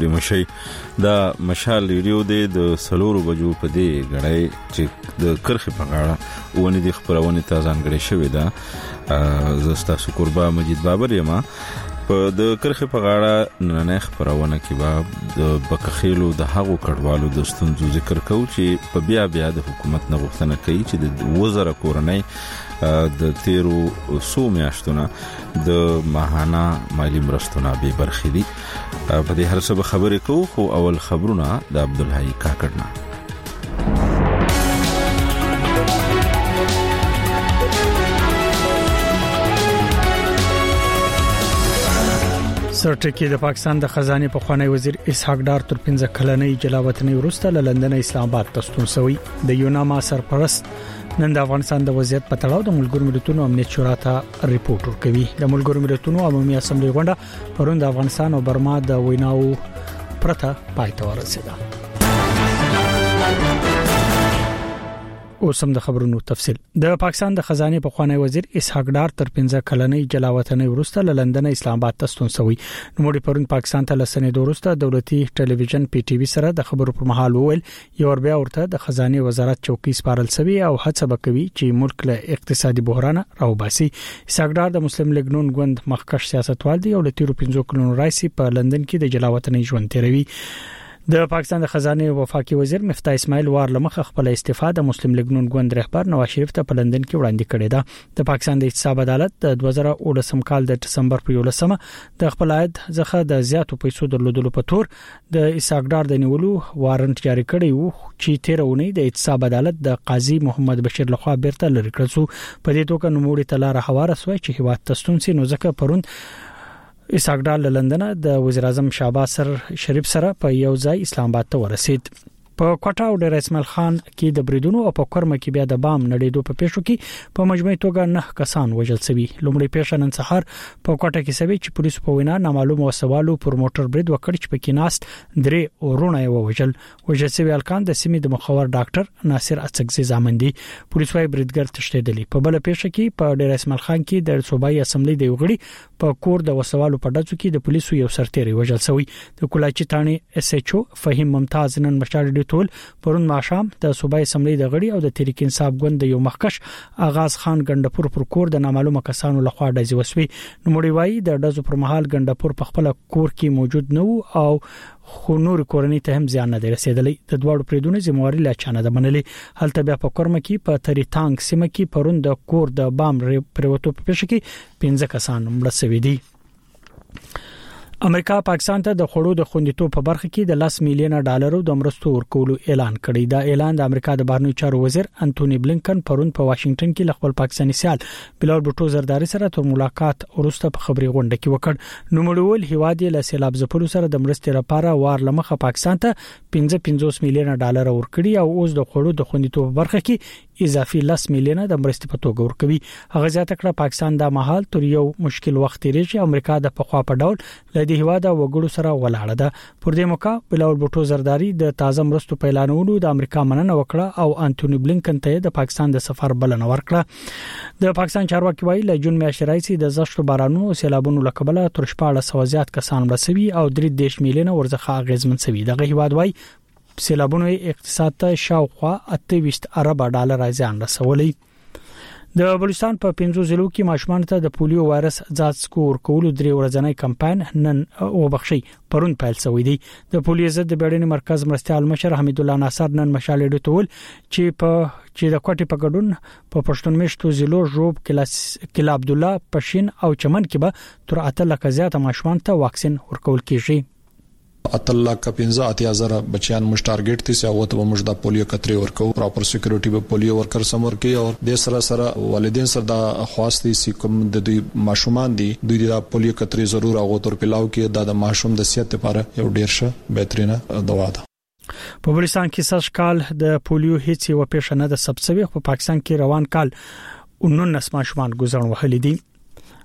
ستړي مشي. دا مشال ریډیو د سلورو بجو په دی غړای چې د کرخه په غاړه ونی د خبرونه تازه انګړې شوې ده. زستا قربا مجید بابر یم. په د کرخه په غاړه نن خبرونه کې باب د بکخیلو د هغو کډوالو د ستونزو ذکر کوي چې په بیا د حکومت نه غوښتنه کوي چې د وزره کورنۍ د تیرو سو میاشتونه د ماهانه مالی مرستونه به برخې دي. په دې هر څه خبرې کوو، خو اول خبرونه د عبدالحی کاکړنا. سرټکی د پاکستان د خزانه په خوانی وزیر اسحاق ډار تر 15 کلنۍ جلاوطنۍ وروسته له لندن اسلام آباد ته ستون شوی. د یوناما سرپرست نن د افغانستان د وضعیت په تړاو د ملګرو ملتونو امنیت شورا ته ریپورت ورکوي. د ملګرو ملتونو عمومي اسمبلی غونډه پرون د افغانستان او برما د ویناو پرته پای ته ورسېده. اوسم د خبرونو تفصيل. د پاکستان د خزانه په خوانی وزیر اسحاق ډار تر 15 کلنۍ جلاوطنۍ وروسته له لندن اسلام آباد ته ستون شوی. نو مړي پرون پاکستان ته لسنې وروسته دولتي ټلویزیون پی ټی وی سره د خبرو پر مهال وویل یو بیا ورته د خزانه وزارت چوکۍ سپارل شوی او هڅه وکوي چې ملک له اقتصادي بحران راوباسي. اسحاق ډار د مسلم لیگ نون ګوند مخکښ سیاستوال دی او له 15 کلونو راځي په لندن کې د جلاوطنۍ ژوند تیروي. د پاکستان د خزانه وفاقي وزیر مفتاح اسماعیل وار لمخه خپل استفاده مسلم لیگ نون ګوند رهبر نواز شریف ته په لندن کې وړاندې کړې ده. د پاکستان د اقتصاد عدالت د 2018 کال د دسمبر په 11مه د خپل عاید څخه د زیاتو پیسو درلودلو په تور د اسحاق ډار د نیولو وارنټ جاری کړی وو چې 13 اونۍ د اقتصاد عدالت د قاضي محمد بشیر لخوا بیرته لری کړل شو. په دې توګه نوموړي تلاره حواله سوی چې هیواد تستون سي. نو ځکه پرون اسحاق ډار له لندن د وزیر اعظم شهباز شریف سره په یو ځای اسلام آباد ته ورسید. په کوټه او ډیر اسماعیل خان کې د بریدونو او په کرمه کې بیا د بام نړیدو په پیښو کې په مجموعي توګه 9 کسان وژل شوي. لومړی پیښه نن سهار په کوټه کې سوي چې پولیس په وینا نامعلوم وسوالو پر موټر برید وکړ چې په کې ناست درې ورونه یې وژل شوي. الکان د سیمې د مخور ډاکټر ناصر اڅکزي ځامن دي. پولیس وايي بریدګر تښتېدلی. په بل پیښه کې په ډیر اسماعیل خان کې د صوبایي اسمبلی د یوغړي په کور د وسوالو په ډزو کې د پولیسو یو سرتیری وژل شوی. د کولاچی تانی اس ایچ او فهیم ممتاز نن مشال ټول پرون ماښام د صوبایي اسمبلی د غړي او د تحریک انصاف ګوند د یو مخکش آغاز خان ګندپور پر کور د نامعلومه کسانو لخوا ډزې وسوي. نو مړي وایي د ډزو پر مهال ګندپور په خپل کور کې موجود نه وو او خو نور کورنۍ ته هم زیان نه رسیدلی. د دوړو پریدونه ذمہواری لا چانه ده منلي. هلته بیا په کرمه کې په تری تانګ سیمه کې پرون د کور د بام پروتو په پېښه کې 15 کسان مړ شوي دي. امریکا پاکستان ته د خړو د خوندیتوب په برخه کې د 10 میلیون ډالرو د مرستو ورکولو اعلان کړی. دا اعلان د امریکا د بهرنیو چارو وزیر انټونی بلینکن پرون په واشنگټن کې ل خپل پاکستاني سیال بلال بوټو زرداری سره تر ملاقات وروسته په خبري غونډه کې وکړ. نو مړول هیواد یې له سیلاب ځپلو سره د مرستې لپاره وار لمخه پاکستان ته 55 میلیون ډالر ورکړي او اوس د خړو د خوندیتوب په برخه کې اضافي 10 میلیون د مرستې په توګه ورکوي. هغه ځات کړه پاکستان د مهال تر یو مشکل وخت لري چې امریکا د پخوا په ډول له دې هیواد وګړو سره ولاړه ده. پر دې موقع بلال بوټو زرداری د تازه مرستو په اعلانولو د امریکا مننه وکړه او انټونی بلینکن ته د پاکستان د سفر بلنه ورکړه. د پاکستان چارواکي وایي له جون میاشتې راځي د زشتو بارانونو او سیلابونو لکبله تر 1400 زیات کسان مړ او 3 میلیون ورڅخه اغیزمن شوي. دغه هیواد وایي سیلابونو اقتصاد ته شاوخوا 28 ارب ډالر زیان رسولي. د بلوچستان په 15 ضلعو کې ماشومان ته د پولیو وایرس ځات سکور کولو 3 ورځنی کمپاین نن وبخشي پرون پیل شوی دی. د پولیو ضد د بیړني مرکز مرستيال مشر حمید الله ناصر نن مشال ډټول چې د کوټي په ګډون په پښتون میشتو ضلعو جوب کلا عبد الله پښین او چمن کې به تر 8 لک زیات ماشومان ته واکسین ورکول کیږي. اتلا کا 15,000 بچیان مش ټارګټ دي چې هغه ته موږ د پولیو کتري ورکو پراپر سکیورټي به پولیو ورکر سمور کې او د سره والدین سره د خواستي سي کوم د دوی ماشومان دي دوی د پولیو کتري ضرور هغه تر پلاو کې د ماشوم د صحت لپاره یو ډیر ښه بهترینه دوا ده. په بلوچستان کې سږ کال د پولیو هیڅ یو پیښه نه د سبسوي په پاکستان کې روان کال 19 ماشومان ګزړن وهلي دي.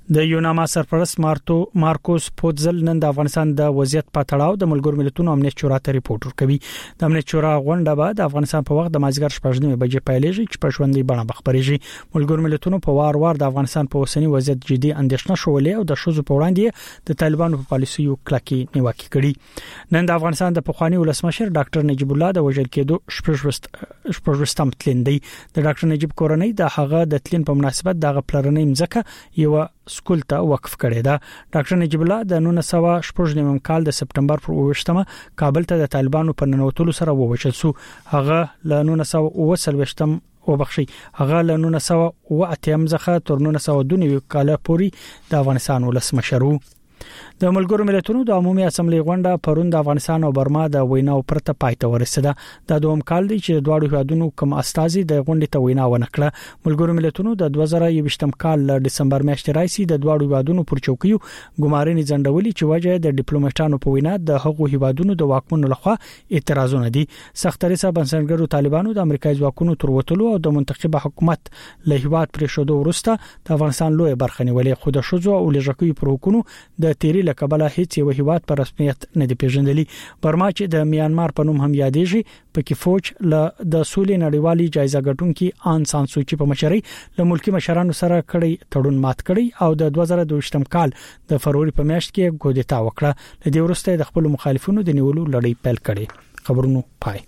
د یوناما سرپرست مارکوس پوتزل نن د افغانستان د وضعیت په تړاو د ملګرو ملتونو امنیت شورا ته ریپورت ورکوي. د امنیت شورا غونډه به د افغانستان په وخت د مازیګر 6:30 بجې پیلېږي چې په ژوندۍ بڼه خبرېږي. ملګرو ملتونو په وار د افغانستان په اوسنی وضعیت جدي اندېښنه شولې او د شوزو په وړاندې د طالبانو په پالیسیو کلکې نیوکه کړې. نن د افغانستان د پخوانی ولسمشر ډاکټر نجیب الله د وژل کېدو شپږم تلندې د ډاکټر نجیب کورنۍ د هغه د تلین په مناسبت د غپلرنې مزکه یو سکول ته وقف کړی دا. ډاکټر نجیب الله د 1999 کال د سپټمبر پر 28مه کابل ته د طالبانو په ننوتلو سره ووژل شو. هغه له 1929 وبخښي هغه له 1908 څخه تر 1992 کال پورې د افغانستان ولسمشر وو. د ملګرو ملتونو د عمومي اسمبلی غونډه پرون د افغانستان او برما د ویناو پرته پاتې ورسېده. د دوم کال دی چې دواړو هیوادونو کوم استازي د غونډې ته وینا ونکړه. ملګرو ملتونو د 2021م کال ل دسمبر میاشتې راځي د دواړو هیوادونو پر چوکیو ګمارنې ځندولې چې وجه د ډیپلوماټانو په وینا د هغو هیوادونو د واکمنو لخوا اعتراضونه دي. سختري بنسټګرو طالبانو د امریکایي ځواکونو تر وټلو او د منتخب حکومت له هیواد پرې شودو وروسته د افغانستان لوی برخه نیولې. خو د شوزو او لږکیو پر حکومت د تیری لکبله هیڅ یو هیواد پر رسمیت نه دی پیژندلی. برما چې د میانمار په نوم هم یادېږي پکې فوج له د سولې نړیوالي جایزه ګټونکي آن سان سوچي په مشرۍ له ملکی مشرانو سره کړي تړون مات کړي او د 2022م کال د فروری په میاشت کې کودتا وکړه. لدې وروسته د خپل مخالفینو د نیولو لړۍ پیل کړي. خبرونو پای.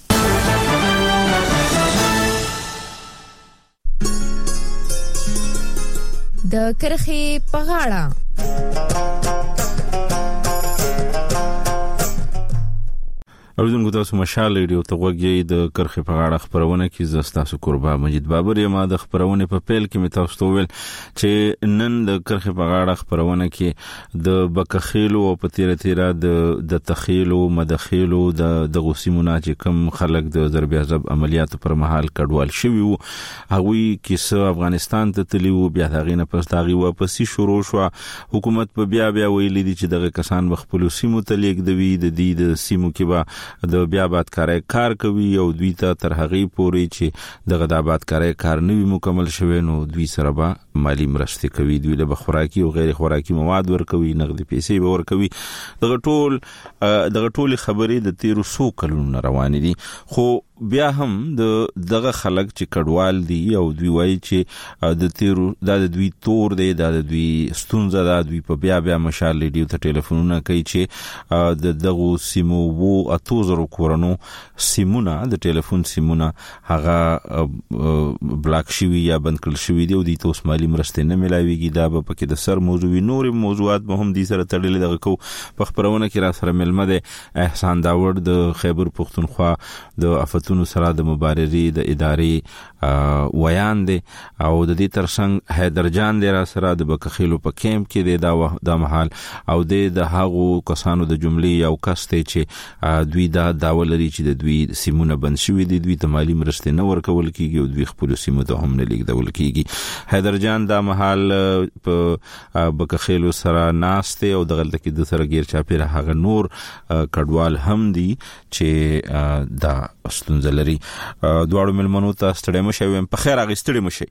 د کرخي په غاړه اوریدونکو تاسو مشال ریډیو ته وګورئ. د کرخي په غاړه خبرونه کې زستاسو قربا مجید بابر یم. د خبرونه په پیل کې مې تاسو ته ویل چې نن د کرخي په غاړه خبرونه کې د بکخیلو او په تیره د تخیلو مدخیلو د غوسیمونه چې کوم خلک د ضرب عذاب عملیاتو پر مهال کډوال شوی وو هغوی کیسه افغانستان ته تللی وو. بیا هغه نه پس داغي واپسی شروع شو. حکومت په بیا ویلي دي چې دغه کسان خپل سیمو ته لیږدوي. د دې د سیمو کې به د بیا آبادکارۍ کار کوي او دوی ته تر هغه پورې چې دغه د آبادکارۍ کار نوي مکمل شوی نو دوی سره به مالی مرستې کوي. دوی له خوراکي او غیر خوراکي مواد ورکوي, نقدي پیسې به ورکوي. دغه ټول خبرې د 1300 کلونو روانې دي. خو بیا هم دغه خلک چې کډوال دي او دوی وایي چې د دوی تور دی, د دوی ستونزه ده. دوی په بیا مشال ریډیو ته ټلیفونونه کوي چې د دغه سیمو وو 8000 کورونو سیمونه د ټلیفون سیمونه هغه بلاک شوی یا بند کړل شوی دی او د توس مالی مرستې نه ملایويږي. دا به پکې د سر موضوعي نور موضوعات به هم دي سره تړلې. دغه کو په خبرونه کې را سره ملمه ده احسان داوړ د خیبر پختونخوا د سره د مبارزي د ادارې ویان دي او د دې ترڅنګ حیدر جان دی را سره د بکخیلو په کیمپ کې دی دا محل او د هغو کسانو د جملې یو کس ته چې دوی دا داول لري چې د دوی سیمونه بند شوي دي, دوی ته مالی مرستې نه ورکول کیږي او دوی خپل سیمو ته هم نه لیږدول کیږي. حیدر جان دا محل په بکخیلو سره ناشته او دغه کې د سره غیر چاپیره هغه نور کډوال هم دي چې دا ستونزلري. دواړو ملمنو ته ستړي مشوم په خیر اغستړي مشي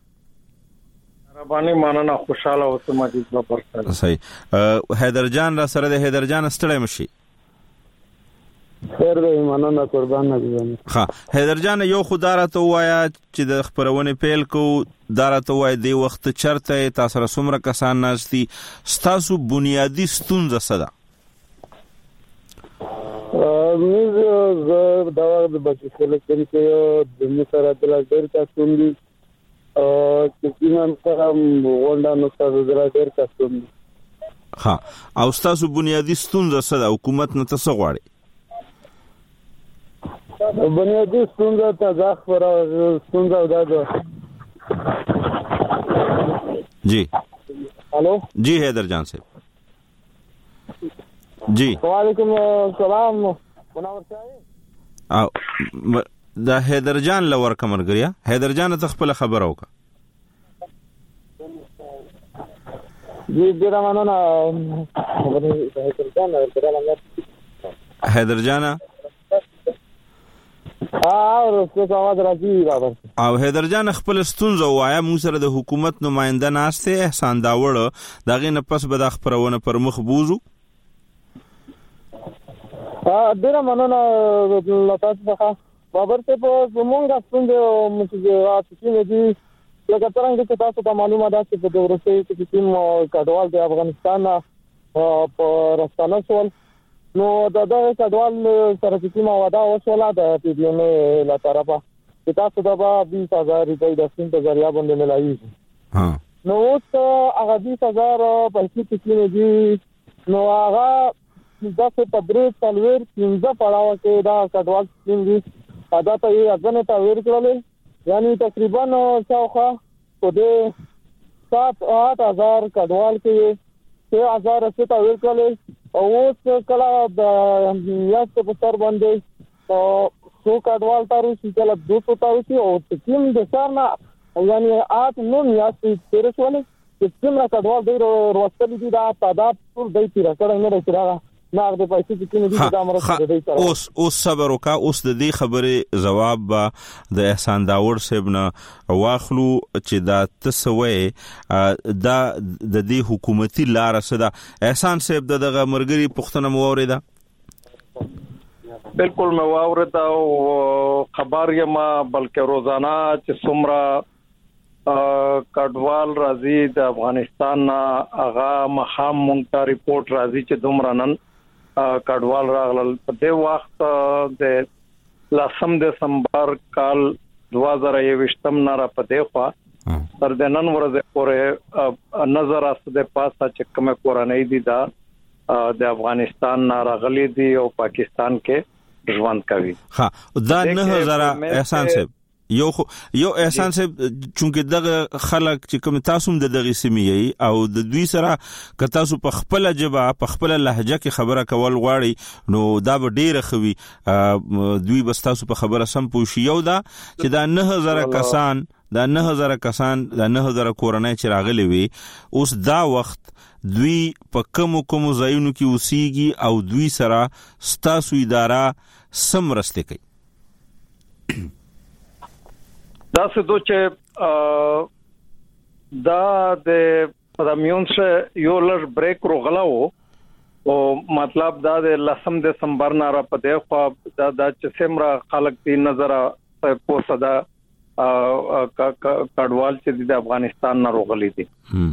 رباني ماننا خوشاله اوسه مجید بابر سره. صحیح. حیدر جان را سره د حیدر جان ستړي مشي. خیر دی ماننا قربان نه. ها حیدر جان یو خدای ته وایا چې د خبرونه پیل کو دارته وای دی وخت چرته تاسو سره څومره کسان ناشتي ستاسو بنیادی ستونزه صدا موږ دا د بچو سلیکشن کې د مسره د ډېر تاسو دي چې څنګه سره وندا نو تاسو د ډېر تاسو دي. ها او تاسو بنیادی ستونزه صدا حکومت نه تاسو غواړي؟ بنیادی ستونزه ته ځخ ور ستونزه ده. جی हेलो जी हैदर जान साहब जी वालेकुम सलाम मुनावर साहब دا हैदर जान لور کمر غریا हैदर जान ته خپل خبر اوکا जी ډیر مننه हैदर जान او څه आवाज راځي بابا. او حیدر جان خپل ستونزه وایا مو سره د حکومت نماینده ناشته احسان داوړ دغه نه پس به د خبرونه پر مخ بوزو. ډیره مننه لطف څخه بابر ته په موږ څنګه مسجات کې دي لکه څنګه چې تاسو ته معلومه ده چې د روسي کې کوم کډوال د افغانستان په راستانه سول نو د کډوال سره چې کومه وعده وشوله د پی ډی ام له طرفه چې تاسو د 20000 روپۍ د سیم په ذریعہ باندې ملایي. نو اوس هغه 20000 پیسې چې دي نو هغه د پدریس تلویر 15 پړاو کې دا کډوال سیم دي ادا ته یې اګنه تا ویر کړل یعنی تقریبا شاوخوا په دې 7-8000 کډوال کې 6000 څخه ویر کړل او اوس کله د یاست په سر باندې څو کډوال تارو چې کله 200 تارو چې او تیم د سرنا یعنی 8-9 یاست تیرسواله چې څومره کډوال ډیر وروستل دي دا تعداد ټول د تیر کړه نه راځي ناغ د پیسې چې کینې دي دا مرسته کوي. اوس صبر وکا اوس د دې خبره جواب د احسان داوړ صاحب نه واخلو چې دا تسوي دا د دې حکومتي لار سره احسان صاحب دغه مرګري پښتنه موریدا بالکل مې واوردا او خبر یما بلکې روزانه چې سمرا کډوال راځي د افغانستان هغه مخام مونږ ریپورت راځي چې دومرنن کډوال راغلل په دې وخت د لسم دسمبر کال 2021 نه را پدې خوا تر د نن ورځې پورې نظر است د پاسه چې کومه کورنۍ دي دا د افغانستان نه راغلي دي او پاکستان کې ژوند کوي. ها دا 9000 احسان صاحب یو احسان صاحب چونکه دغه خلک چې کوم تاسو د دغه سیمې او د دوی سره ک تاسو په خپل جبا په خپل لهجه کې خبره کول غواړي نو دا به ډیره خوي دوی بس تاسو په خبره سم پوښي یو دا چې دا 9000 کسان دا 9000 کورنۍ چې راغلي وي اوس دا وخت دوی په کوم ځایونو کې اوسېږي او دوی سره ستاسو اداره سم رسته کوي. دا څه دوی چې دا د پرمیون څخه یو لږ بریک روغلاو او مطلب دا د لسم دسمبر نه را پدې خو دا چې سمرا خلک دی نظر په صدا کډوال چې د افغانستان نه روغلي دي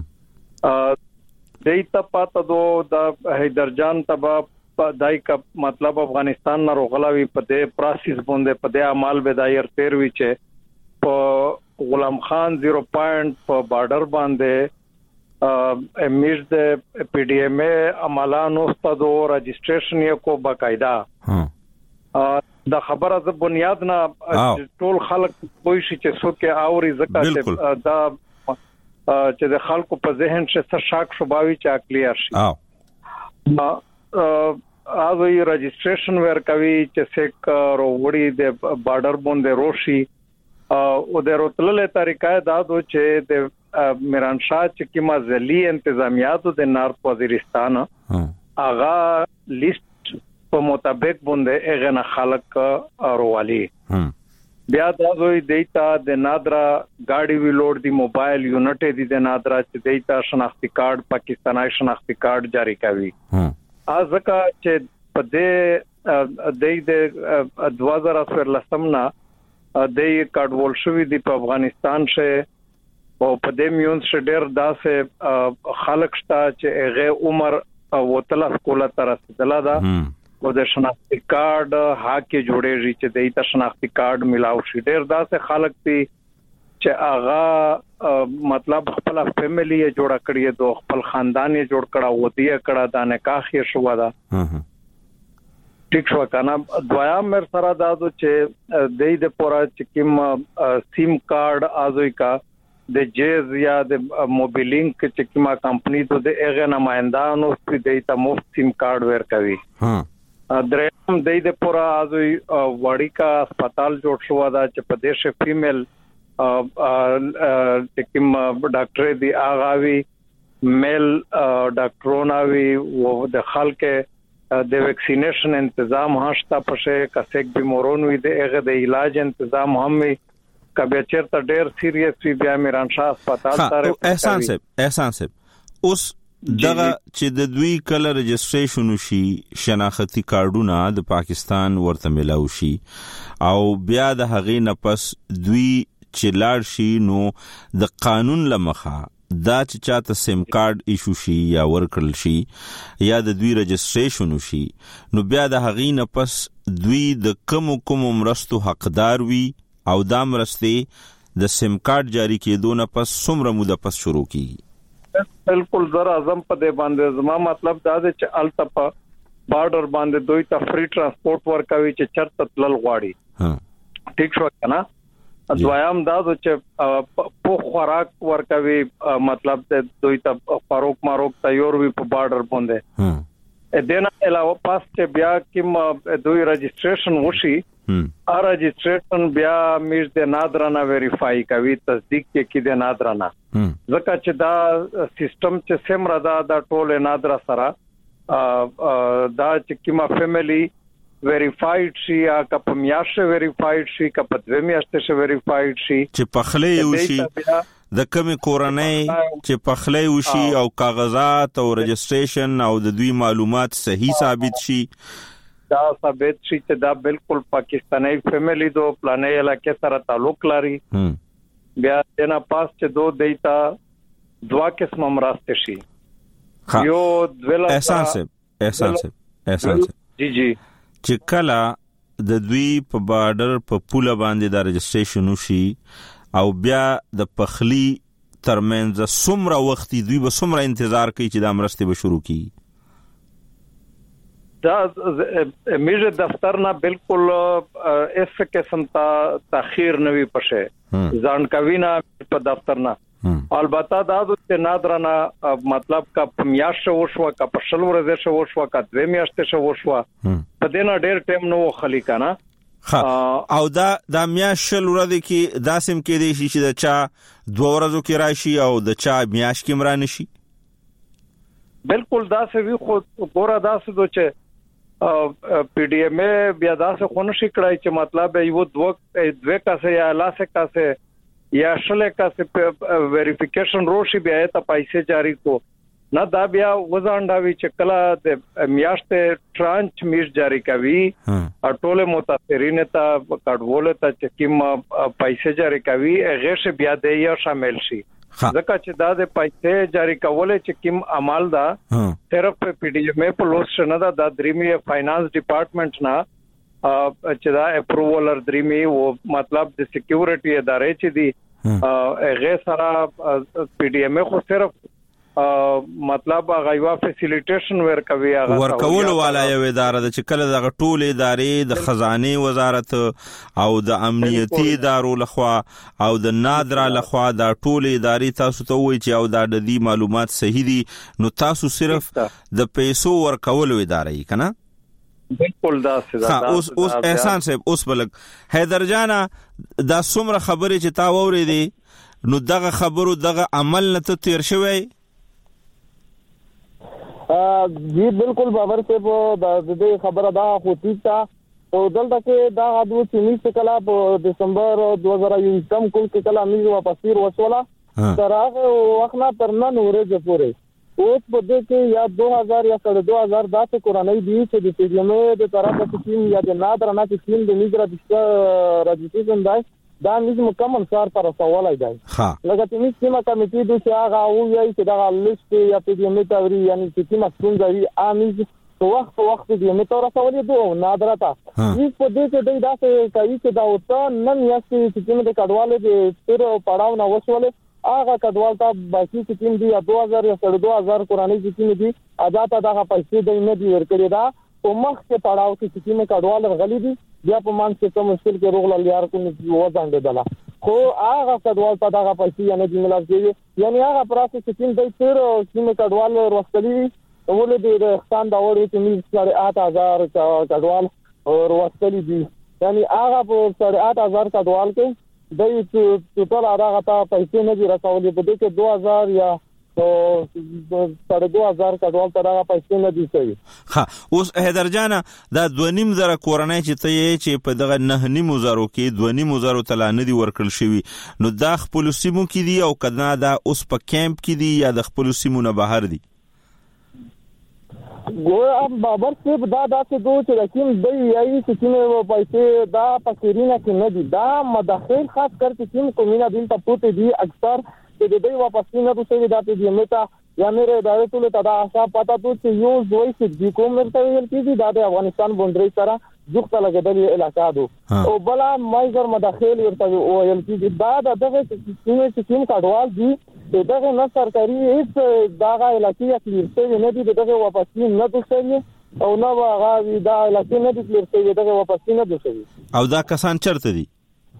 دیتا پاته دو د حیدر جان تبا دای کا مطلب افغانستان نه روغلاوي په دې پروسس باندې په دې اعمال به دایر 13 چې په غلام خان 0 پوینټ په بارډر باندې امیش د پی ډی ام عملانو ستاسو رجسټریشن یې کو باقاعده دا خبره ز بنیاد نه ټول خلک کوئی شي چې څوک اوري زکه دا چې د خلکو په ذهن څخه شک شوباوي چې کلیر شي اوی رجسټریشن ورکوي چې سیک وروړي د بارډر باندې روشي او د روتللې طریقې دا دو چې د میران شاه چې کیما ځلی انتظامیاتو د نارت وزیرستان اغا لیست په مطابق باندې اغه خلک اوروالی بیا دا دوی دیتا د نادرا گاډي ویلوډ دی موبایل یونټ دی د نادرا چې دیتا شناختی کارت پاکستاني شناختی کارت جاری کوي ازکه چې په دې د 2013 نه د کډوال شوی دی په افغانستان شه او په دې میون شه ډېر داسې خلک شته چې هغه عمر وتل سکوله تر رسیدله دا او د شناختی کارت هاکه جوړېږي چې د ایت شناختی کارت ملاو شي ډېر داسې خلک دي چې هغه مطلب خپل فیملی یې جوړ کړی دو خپل خاندان یې جوړ کړه ودیه کړه دا نکاح یې شو دا ټیک شو کنه دویم مر سره دادو چې د پورا چې کوم سیم کارت ازوي کا د جیز یا د موبیلینک چې کومه کمپنی ته د اغه نمائندانو د ته مفت سیم کارت ورکوي دریم د پورا ازوي وړی کا هسپتال جوړ شو دا چې په دیشه فیمیل ټکم ډاکټر دی اغاوي میل ډاکټرونه وی او د خلک د ویکسینیشن تنظیم هاشتا پشه کسک بیمارون وي د هغه د علاج تنظیم هم وي کبه چیرته ډیر سیریس وي بیا میرانشاه هسپتال ته احسان صاحب اوس دغه چې د دوی کله رجسټریشن وشي شناختی کارډونه د پاکستان ورته ملاو شي او بیا د هغې نه پس دوی چې لاړ شي نو د قانون لمخه دا چې چاته سیم کارت ایشو شي یا ورکړل شي یا د دوی رجسټریشن وشي نو بیا د هغې نه پس دوی د کوم مرستو حقدار وي او دا مرستې د سیم کارت جاری کېدو نه پس څومره موده پس شروع کیږي. بالکل زرا اعظم په دې باندې زما مطلب دا دی چې التپا بارډر باندې دوی ته فری ترانسپورت ورکوي چې چرته تلل غواړي ټیک شو کنه دویم دا چې په خوراک ورکوي مطلب دوی ته فاروق ماروک تیار وي په بارډر باندې دنه علاوه پاس چې بیا کوم دوی رجسټریشن وشي ا رجسټریشن بیا میز د نادرانه ویریفای کوي تصدیق کې د نادرانه ځکه چې دا سیستم چې سمره دا ټول نادره سره دا چې کومه فیملی ویریفاید شي یا کپ میاشه ویریفاید شي کپ دوه میاشتې شي ویریفاید شي چې پخلې وشي د کومې کورنۍ چې پخلې وشي او کاغذات او رجسټریشن او د دوی معلومات صحیح ثابت شي دا ثابت شي چې دا بالکل پاکستانی فیملی دو پلانې علاقې سره تعلق لري بیا دنا پاس چې دو دیتا دوا قسم مراسته شي یو دلا احسان صاحب جی چې کله د دوی په بارډر په پوله باندې د رجسټریشن وشي او بیا د پخلی ترمنځ څومره وخت دوی به څومره انتظار کوي چې د مرستې به شروع کی دا میجه دفتر نه بالکل اس قسم تاخير نوي پشه ځانکوي نه په دفتر نه البته دا د نادرانه مطلب کا پمیاش وشوا کا پشل ورزه شو وشوا کا دوه میاشتې شو وشوا په دینه ډېر ټیم نو خلی کنه او دا میاشل ورځ کې داسم کې دی چې د چا 2 ورځو کې راشي او د چا میاش کې مرانه شي بالکل دا سوي خو ګوره دا څه دو چې پی ډی ایم ای بیا دا څه خو نشي کړای چې مطلب یو دوه کاسه یا لاسه کاسه یا شله کاسه ویریفیکیشن روشي بیا ته پیسې جاری کو نه دا بیا وزانډاوي چې کله د میاشتې ترانچ میش جاری کوي ټول متاثرین ته کډول ته چې کوم پیسې جاری کوي هغه ش بیا د یو شامل شي ځکه چې دا د پیسې جاری کول چې کوم عمل دا صرف پی ډی ایم ای په لوس نه دا د دریمي فاینانس ډپارټمنټ نه چې دا اپروول دریمي او مطلب د سکیورټي ادارې چې دی هغه سره پی ډی ایم ای خو صرف مطلب غیوا فیسیلیټیشن ورکوي ورکول والا یو اداره د چکل د ټول ادارې د خزانه وزارت او د امنیتي ادارو لخوا او د نادره لخوا د ټول ادارې تاسو ته وایي چې او د دې معلومات صحیح دي نو تاسو صرف د پیسو ورکول ادارې کنه بالکل دا سزا اوس احسان صاحب اوس بلک حیدر جانا دا څومره خبرې چې تا وورېدې نو دغه خبرو دغه عمل نه ته تیر شوی جی بالکل بابر سے وہ د خبره دا خو ٹھیک تا او دلته کې دا غدو چې نیسه کلا په دسمبر 2021 کول کې کلا میز واپسیر وسولا ترغه وخت نه ترنن ورځ پورې اوس په دې کې یا 2000 یا 2000 داسې کورنۍ دي چې د پیګمې د طرفه کې یا د نادر نه چې د میز رجسټریشن دی دا میز مکمل کار پر سوالای دی لکه چې میز کیما کمیټې د چې هغه او یې چې دا لیست یا پیګمې توري یعنی چې کیما څنګه امیز وخت دې مې تور سوالې دوه نادر تا هیڅ په دې کې دا څه کوي چې دا وته نن یاسې چې کیما د کډواله د تیر پړاو نه وسوله هغه کډوال ته باقي چې کیم دی 2000 یا 2000 قرآني چې کیم دی ادا ته دا پیسې د نه دی ورکړي دا په مخ کې پړاو کې چې کیم کډوال غلي دي بیا په مان کې کوم مشکل کې روغ لار کو نه وځاند دلا خو هغه کډوال ته دا پیسې نه دی ملازمي یعنی هغه پروسس چې کیم دی تیر کیم کډوال ورستلي ولې د خان دا وړي چې موږ 8000 کډوال ورستلي دي یعنی هغه په 8000 کډوال کې د ټول هغه ته پیسې نه دي راکولې په دې کې 2000 یا نو 2000 کډوال تر هغه پیسې نه دي کوي. ها اوس حیدر جان دا 2.5 کورنۍ چې په دغه 9.5 کې 2.5 تلانه دي ورکړل شوی نو دا خپل سیمو کې دي او کدنا دا اوس په کیمپ کې دي یا د خپل سیمو نه بهر دي؟ ګور بابر صاحب دا چې دوی چې کوم دی یی چې پیسې دا فقیرینه کې نه دي دا مداخل خاص کر چې کومینه دل ته پوتې دي اکثر چې دوی واپس نه دوی دا چې متا یا مېره ادارې ټول ته دا آشا پتا ته چې یو دوی چې کوم مرته ویل کېږي دا د افغانستان بونډري سره ځخته لګیدلې علاقې دو او بلا مایګر مداخل ورته ویل کېږي دا دغه چې کوم کډوال دي دغه نه سرکاري هیڅ داغه علاقې کلیر شوی نه دي دغه واپس نه دوسري او نه هغه دا علاقې نه دي کلیر شوی دغه واپس نه دوسري او دا کسان چرته دي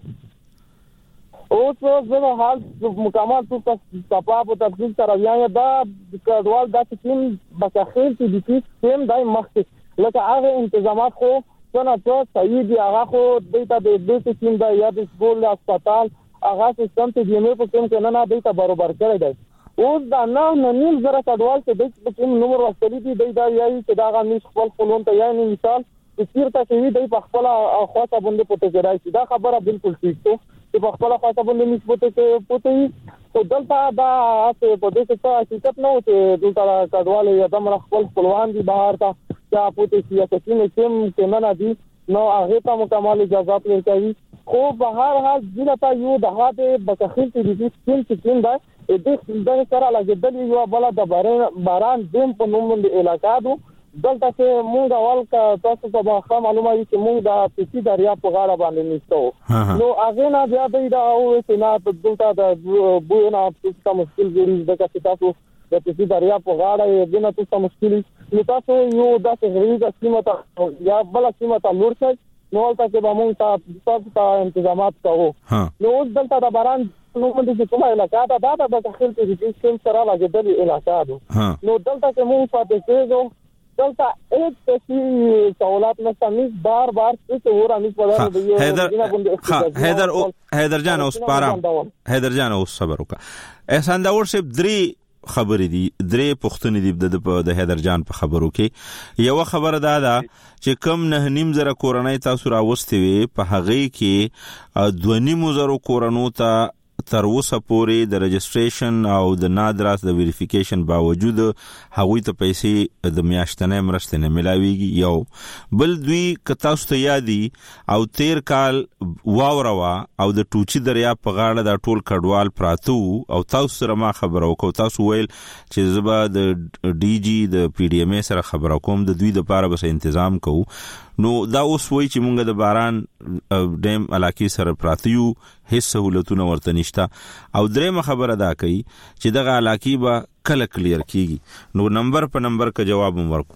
او څو زه حال مکمل څه صفه په تفصیل سره یا دا کډوال د تیم بکخیل چې د تیم دای مخکې لکه هغه انتظامات خو څنګه صحیح دي هغه خو د دې تیم د یا د سکول هسپتال هغه سیستم ته دی مې په کوم کې نه دیتا برابر کړی دی اوس دا نه نیم زره کډوال چې د کوم نمبر وصلي دي دا یایي چې دا غو خپل خپلون ته یعنی مثال چې چیرته چې دی په خپل خاصه باندې پټه کېږي دا خبره بالکل ٹھیک ده چې په خپل خاصه باندې نسبت پټه او دلته دا په دې کې حقیقت نه و چې دلته کډوال یا د خپل خپلوان دي بهر ته چې پټه سیاسي کې نه دي نو هغه ته مکمل اجازه ورکړي خو په هر حال ځلته یو د هغه بکخیل چې د سکول دا د سره لګیدل یو بل د باران دیم په نوم د علاقې دو دلته چې مونږ اول کا تاسو ته معلومه وي چې مونږ د پیسي دریا په غاړه باندې نشته نو هغه نه بیا دا او چې نه دلته د بوونه څه مشکل جوړي د تاسو د پیسي دریا په غاړه یې دنه څه مشکل نو تاسو یو د غریبه سیمه یا بل سیمه ته لور شئ نو تاسو به مونږ ته انتظامات کوو نو دلته د باران نو موږ چې کومه علاقې دا د داخل کې د سیستم سره لګیدل علاقې دو نو دلته چې موږ پاتې کېږو دلته هیڅ څه سہولت نشته مې بار څه ورانه پدې حیدر جان اوس پارام حیدر جان اوس صبر وکړه احسان داور صاحب درې خبرې دي درې پښتنې دي د حیدر جان په خبرو کې یو خبره دا چې کم 9.5 کورنۍ تاسو راوستي وي په هغه کې 2.5 کورنو ته تر اوسه پورې د رجسټریشن او د نادراس د ویریفیکیشن باوجود هغوی ته پیسې د میاشتنې مرسته نه ملاويږي یو بل دوی کتاست یادي او 13 کال واوروا او د ټوچي دریا په غاړه د ټول کډوال پراتو او تاسو سره ما خبرو کو تاسو ویل چې زبا د ډي جی د پی ډي ام سره خبرو کوم د دوی د لپاره بس تنظیم کو نو دا اوس وای چې مونږ د باران ډیم علاقې سره پراتیو هیڅ سہولتونه ورته نشته او درېمه خبره دا کوي چې دغه علاقې به کله کلیر کیږي نو نمبر په نمبر کا جواب ورکو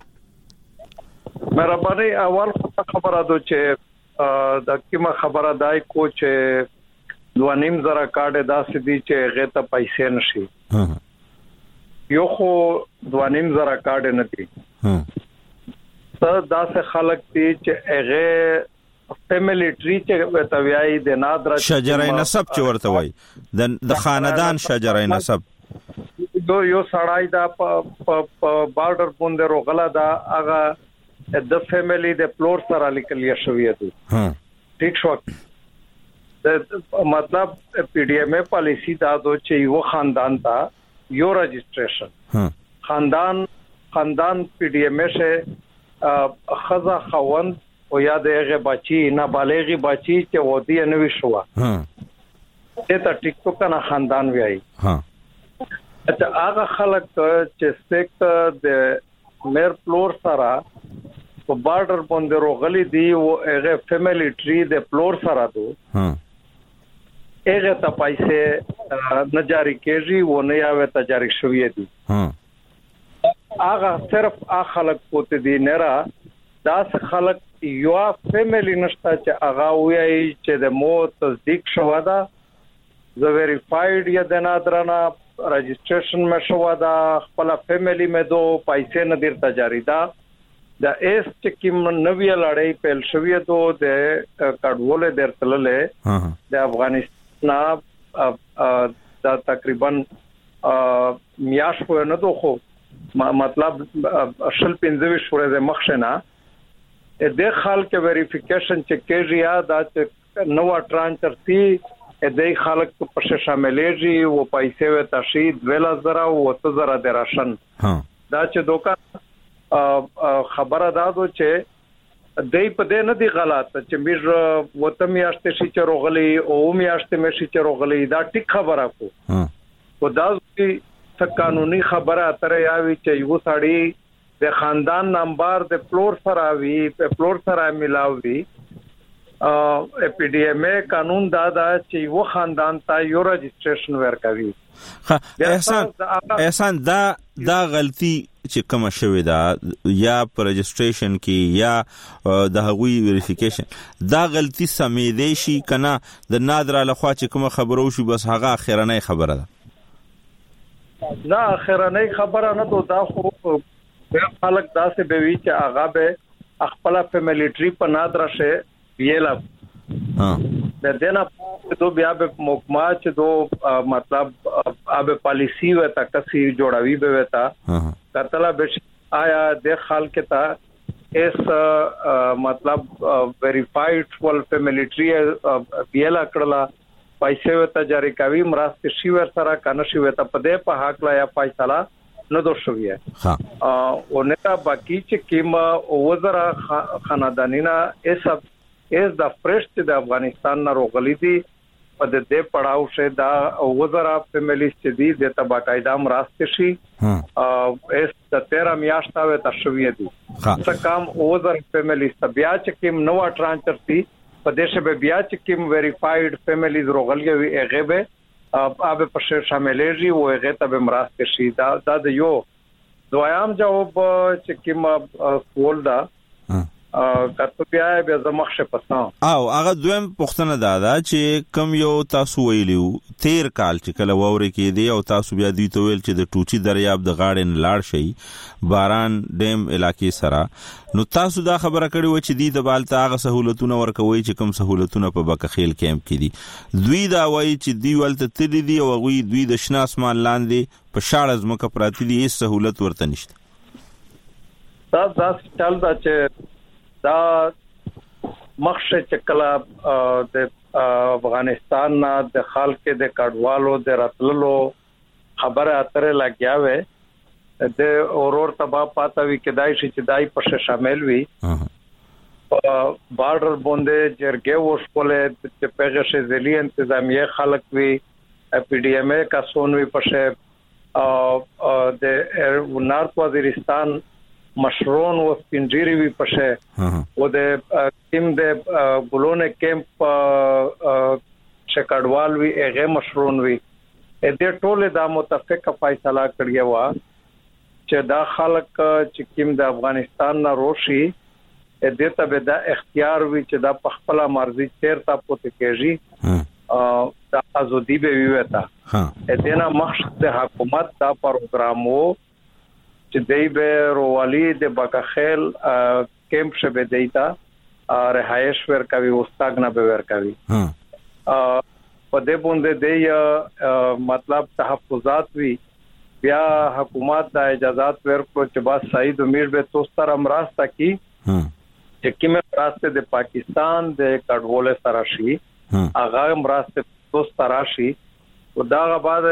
مهرباني اول خبره ده چې د کیمه خبره دای کو چې 2.5 کارت داسې دي چې غته پیسې نشي یو خو 2.5 کارت نه دي داسې خلک دي چې هغه فیملی ټری چې وتویای د نادر شجره نسب چې ورته وای د خاندان شجره نسب یو سړای دا په بارډر باندې روغلا دا هغه د فیملی د پلور سره لیکل شوی دی ټیک شو مطلب پی ډی ایم ای پالیسی دا دو چې یو خاندان تا یو رجسٹریشن خاندان پی ڈی ایم ای سے خزا خوند او یاد هغه بچی نابالغی بچی چې ودی نه وشوا ته ټیک ټاک نه خاندان وی اچھا هغه خلک چې سټیک د میر فلور سره په بارډر باندې روغلی دی او هغه فیملی ټری د فلور سره دو هغه ته پیسې نه جاری کیږي و نه یاوه ته جاری شوی دی هغه صرف خلک پوت دي نه داس خلک یو فیملی نشته چې هغه وایي چې د موت تصدیق شوه دا ز ویریفاید یا د نادرنا رجسٹریشن میں شوه دا خپل فیملی میں دو پیسې نه درته جاری دا د ایس چې کوم نوې لړۍ پیل شوې دو د کډوال درتللې د افغانستان دا تقریبا میاش خو نه دوه مطلب شل 15 شورې د مخشنه د خلک ویریفیکیشن چې کېږي یا د نو ټرانسفر سی د خلک په شاملېږي او پیسې و تشید 2000 او 3000 د راشن دا چې دوکان خبره دادو چې دای په دې نه دی غلط چې میر وته میاشتې شي چې روغلي او میاشتې مې شي چې روغلي دا ټیک خبره کو او دا څه قانوني خبره اترې یاوي چې یو ساړي د خاندان نمبر د فلور سره وی په فلور سره ملاوي پی ډی ایم ای قانون دا چې یو خاندان ته یو رجسټریشن ورکوي. احسان دا غلطي چې کوم شوی دا یا پر رجسټریشن کې یا د هغوی ویریفیکیشن دا غلطي سمېدې شي کنه د نادر لخوا چې کوم خبرو شو بس هغه اخرنۍ خبره ده نه اخرنۍ خبره نه دا خو خلک داسې به وی چې هغه به خپل فیملی ټریپ په نادر شه ویلا د دینه تو بیا به محکمه چې دو مطلب اب پالیسی وتا کسي جوړاوي به وتا کتلا به آیا د خلک ته اس مطلب ویریفاइड ول فیملی ټری ویلا کړلا پیسې وتا جاری کوي مراسته شي ور سره کنه شي وتا په دې په حق لا یا فیصله نه دوشوي ها او نتا باقی چې کیما وزرا خاندانینا اس د فرش د افغانستان نه روغلی دي په دې پړاو شه دا وزرا فیملی چې دي د تبا قاعده مراسته شي اس د 13 میاشتا و تشوي دي څه کام وزرا فیملی بیا چې کیم نو ټرانسفر دي په دیشه به بیا چې کیم ویریفاइड فیملیز روغلی وي هغه به اب په شاملېږي او هغه ته به مراسته شي دا د یو دویام جواب چې کوم کول دا کته بیا به زمخشه پسان او هغه دویم پښتنه دا چې کم یو تاسو ویلیو 13 کال چې کله ووري کې دی او تاسو بیا دی تو ویل چې د ټوچي دریاب د غاړې نه لاړ شي باران ډیم علاقې سره نو تاسو دا خبره کړې و چې دی د بالته هغه سہولتونه ورکوي چې کوم سہولتونه په بکخیل کیمپ کې دي دوی دا وایي چې دی ولته تللی دی او دوی د شنه اسمان لاندې په شاړه ځمکه پراتی دي هیڅ سہولت ورته نشته دا چل دا چې دا مخشه چکلا د افغانستان نه د خلک د کډوالو د راتللو خبره اترې لګیاوي د اورور تبا پاتوي کدای شي چې دای په شامل وي بارډر باندې جرګه وشولې چې پیغه شي ځلي انتظامیه خلک وي پی ډی ایم ای کا سونوي پشه د نارت وزیرستان مشرون و سپینجيري وی پشه او د ټیم د ګلونه کیمپ شکړوال وی هغه مشرون وی دې ټوله د متفقه فیصله کړی و چې دا خلک چې کیم د افغانستان نه روشي دې ته به د اختیار وی چې دا په خپل مرزي چیرته پوت کېږي دا ازودي به وی وتا دې نه مقصد د حکومت دا پروګرامو چې دی به روالي د بکخیل کیمپ شبه دیتا رهایش ورکوي واستاګنا به ورکوي په دې باندې دی مطلب تحفظات وی بیا حکومت د اجازهات ورکړو چې با سعید امیر به توستر امراستا کی چې کومه راسته د پاکستان د کډوال سره شي هغه امراسته توستر راشي و دا بعد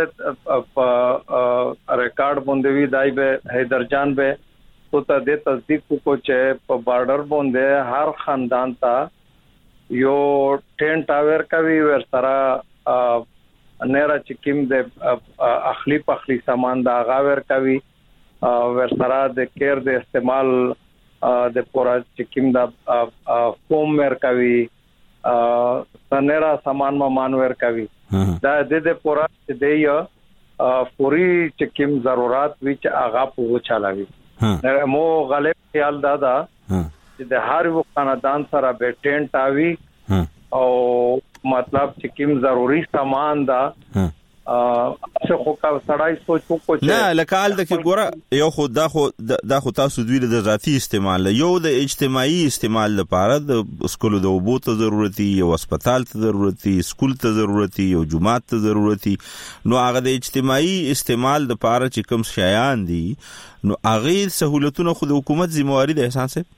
ریکارډ باندې دای به حیدر جان به تو ته د تصدیق کو چې په بارډر باندې هر خاندان ته یو ټینټ اور کوي ور سره نهره چکیم د اخلی سامان دا غاور کوي ور سره د کیر د استعمال د پورا چکیم دا فوم ور کوي نهره سامان مان ور کوي دا د پورا د پوری چکیم ضرورت وچ اغا په چلاوي مو غالب خیال دادا چې د هر یو خاندان سره به ټینټ آوي او مطلب چکیم ضروری سامان دا څه خو کا سړای سوچ وکړي نه لکه حال د کې ګوره یو خو دا خو تاسو دوی د ذاتی استعمال یو د اجتماعي استعمال لپاره د سکولو د اوبو ته ضرورت یو هسپتال ته ضرورت سکول ته ضرورت یو جماعت ته ضرورت نو هغه د اجتماعي استعمال لپاره چې کوم شیان دي نو هغه سہولتونه خو د حکومت ذمہواری ده احسان صاحب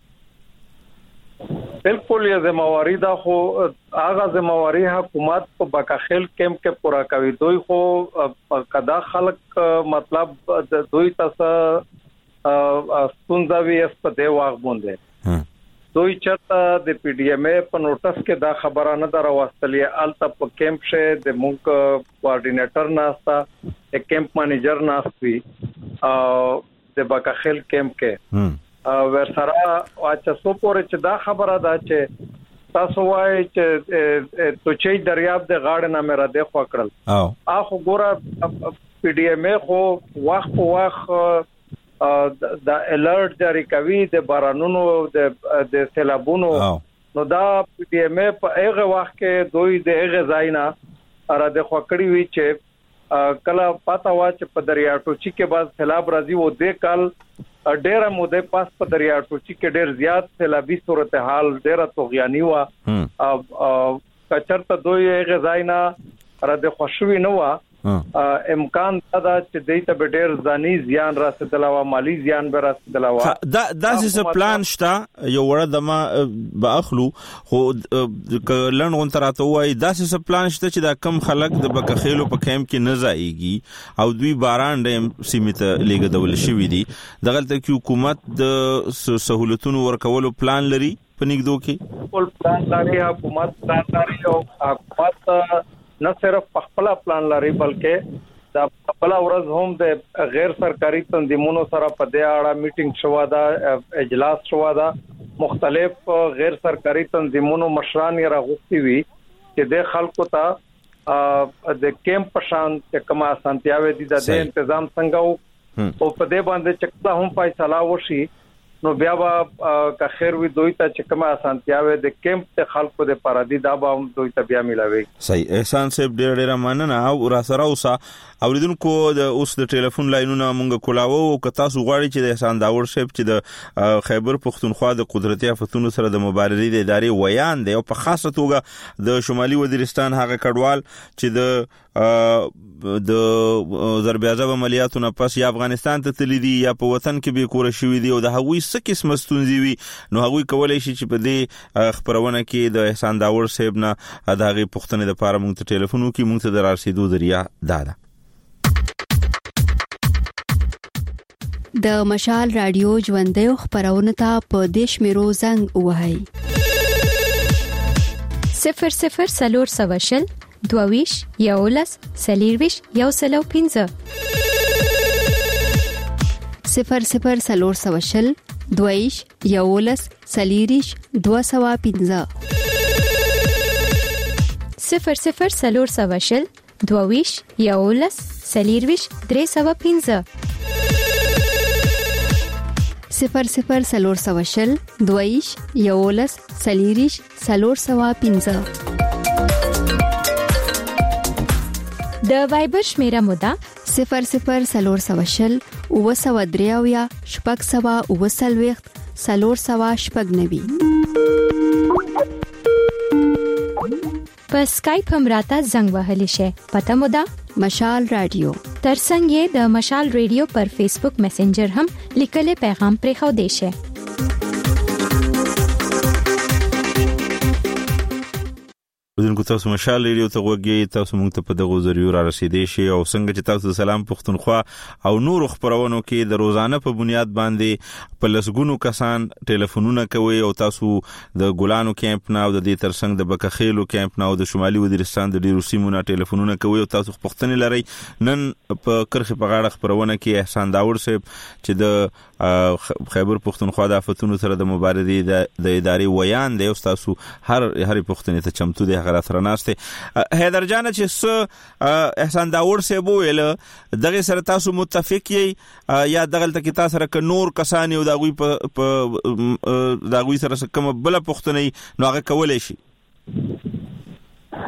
بالکل یې ذمہواری دا خو هغه ذمہواری حکومت په بکاخیل کیمپ کې پورا کوي دوی خو کدا خلک مطلب دوی تاسو ستونزاوي اس په دی واغ بونده دوی چرته د پی ډی ایم ای په نوټس کې دا خبره نه دراوستلې الته په کیمپ شه د مونږ کوارډینیټر ناستا یک کیمپ مانیجر ناستوي د بکاخیل کیمپ کې ورسره واچ سو پورې چې دا خبره ده چې تاسو وایي چې توچي دریاب د غاړه نه مې را ده خو کړل اخو ګوره پی ډی ایم ای خو وخت په وخت د الرټ جاری کوي د بارانونو د سیلابونو نو دا پی ډی ایم ای په هغه وخت کې دوی د هغه ځاینا را ده خو کړی وی چې کله پتا وا چې په دریا ټوچي کې باز سیلاب راځي و د کال ډېر موده پاس په دریا ټوچي کې ډېر زیات سیلابي صورتحال ډېر توغیانی وا کچرته دوی غزاینا را د خوشوي نه وا امکان دا چې دیته به ډېر ځاني زیان راسدلاوه مالی زیان به راسدلاوه دا څه پلان شته یو وړه دما باخلو خو لن غون تراته وای دا څه پلان شته چې دا کم خلک د بکخېلو په کیمپ کې نه ځایږي او دوی باران ډیم سیمه لګدول شوې دي دغه ته حکومت د سہولتونو ورکولو پلان لري پنيګدو کې ټول پلان لري حکومت او حکومت نه صرف خپل پلان لري بلکې د خپل ورځ هم د غیر سرکاري تنظیمونو سره په دې اړه میټینګ شوه دا اجلاس شوه دا مختلف غیر سرکاري تنظیمونو مشران یې راغوښتي وي چې د خلکو ته د کیمپ شان چې کومه سنتیاوي دي د تنظیم څنګه او په دې باندې چې هم فیصله وشي نو بیا با که خیر وي دوی ته چې کومه اسانتیاوي د کیمپ ته خلکو د پارادي دا به دوی ته بیا ملاوي صحیح احسان صاحب ډېر مننه او را سره اوسه اوریدونکو د اوس د ټلیفون لاینونه مونږ کولاو او که تاسو غواړئ چې د احسان داور صاحب چې د خیبر پختونخوا د قدرتي آفتونو سره د مبارزې د ادارې ویان دی او په خاصه توګه د شمالي وزیرستان هغه کډوال چې د ضرب اعظم عملیاتو نه پس یا افغانستان ته تللی دي یا په وطن کې به کور شوی دي او د هغوی څه قسم ستونزې وي نو هغوی کولای شي چې په دې خبرونه کې د احسان داور صاحب نه د هغه پښتنې د پاره مونږ ته ټلیفون وکړي مونږ ته د رارسېدو ذریعہ ده د مشال رادیو ژوندۍ خبرونه ته په دیش میرو زنګ وهاي 00 دویش یولس سلیرویش یوسلو 15 00 دویش یولس سلیریش 215 00 دویش یولس سلیرویش 315 00 دویش یولس سلیریش 315 د وایبر شمیره مودا 00 وسودریاویا شپږ سوا وسلويخت سلور سوا شپږ نوي په سکایپ هم راته زنګ وهلی شي پته مودا مشال رادیو ترڅنګ د مشال رادیو پر فیسبوک میسنجر هم لیکلي پیغام پرې خو دی شي ودونکو تاسو مشال ریډیو ته وګورئ تاسو موږ ته په دغه ذریعہ را رسیدئ شي او څنګه چې تاسو سلام پښتونخوا او نور خبرونو کې د روزانه په بنیاد باندې په لسګونو کسان ټلیفونونه کوي او تاسو د ګلانو کیمپ نه او د دې ترڅنګ د بکخېلو کیمپ نه او د شمالي وزیرستان د ډیرو سیمونو ټلیفونونه کوي او تاسو پښتنې لري نن په کرخه په غاړه خبرونه کې احسان داور صاحب چې د خیبر پښتونخوا د آفتونو سره د مبارزې د ادارې ویان دی او تاسو هر پښتنې ته چمتو دی غره سره ناشته حیدر جان چې احسان داور صاحب ویل دغه سره تاسو متفق یې یا دغه تک تاسو سره نور کسان یو دغوی په دغوی سره کوم بل پښتنې نو هغه کولای شي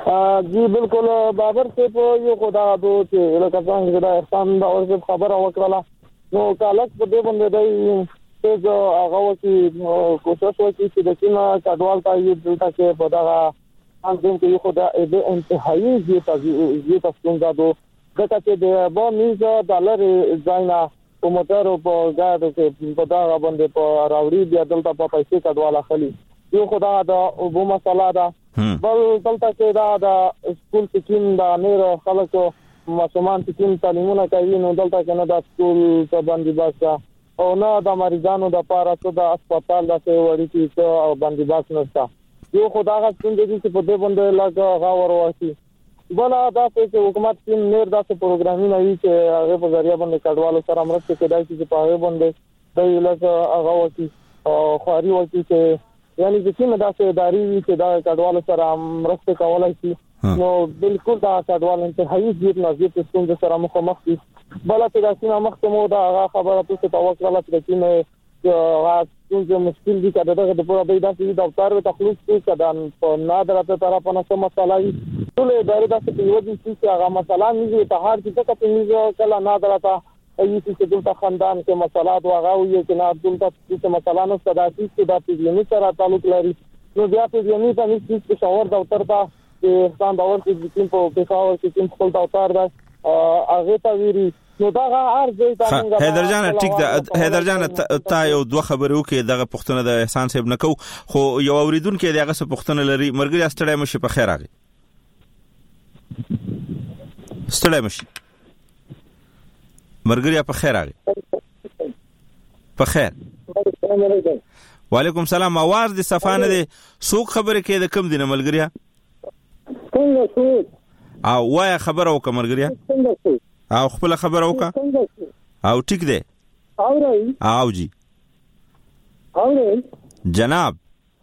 جی بالکل بابر سے په یو خدا دو چې لکه څنګه دا احسان دا ورته خبره وکړه نو کالک په دې باندې دی چې هغه وکی کوشش وکړي چې د کینا کډوال ته یو دلته کې په دا انځم کې یو خدا د انتهایی یې تاسو دا دغه چې د بامیز ډالر ځاینا په موټر او په ګاډو کې په دا باندې په راوړي بیا دلته په پیسې کډوال اخلي یو خدا دا وبو مسله ده بل دلته کې دا سکول سکیم دا نه خلکو مسلمان سکیم تعلیمونه کوي نو دلته کې نه دا سکول ته باندې باسه او نه د مریضانو د پاره څه د هسپتال د وړي کې او باندې باس نشته یو خدا غا څنګه چې په دې باندې لاګه غاور ورسي بل دا چې حکومت کې نیر داسې پروګرامونه وي چې هغه په ذریعہ باندې کډوالو سره مرسته کوي چې په هغه باندې د لاګه هغه وتی او خاري وتی چې یعنی چې کومه داسې اداري وي چې دا کډوالو سره مرسته کولای شي نو بالکل دا کډوال انتهایی ډیر نازک ستونزه سره مخامخ دي بل ته دا چې مخکې مو دا خبره ته توکل چې هغه څنګه مشکل دي کله دغه د پوره داسې د افطار تخلص کې کدان په نادرته طرفه نه مسله وي ټول ادارې داسې یو دي چې هغه مسله نه ته هر څه ته په کله نادرته ایي چې دلته خاندان کې مسالات واغاوي چې نه دلته چې مسالانو صداسي چې د پیژنې سره تعلق لري نو بیا پیژنې ته نشي شاور د اتر ته چې ستان باور کې چې په پېښور کې چې خپل اوتار ده هغه ته ویری نو دا هر ځای ته څنګه حیدر جان ټیک ده حیدر جان تا یو دوه خبرو کې دغه پښتنه د احسان صاحب نکو خو یو اوریدونکو دغه څه پښتنه لري مرګ استړای مشه په خیر راغی استړای مشه مرګریا په خیر راغی په خیر وعلیکم سلام आवाज د صفانه دي سوق خبره کې د کم دینه ملګریا څنګه سوق او وای خبره وک مرګریا او خپل خبره وک او ټیک ده او جی جناب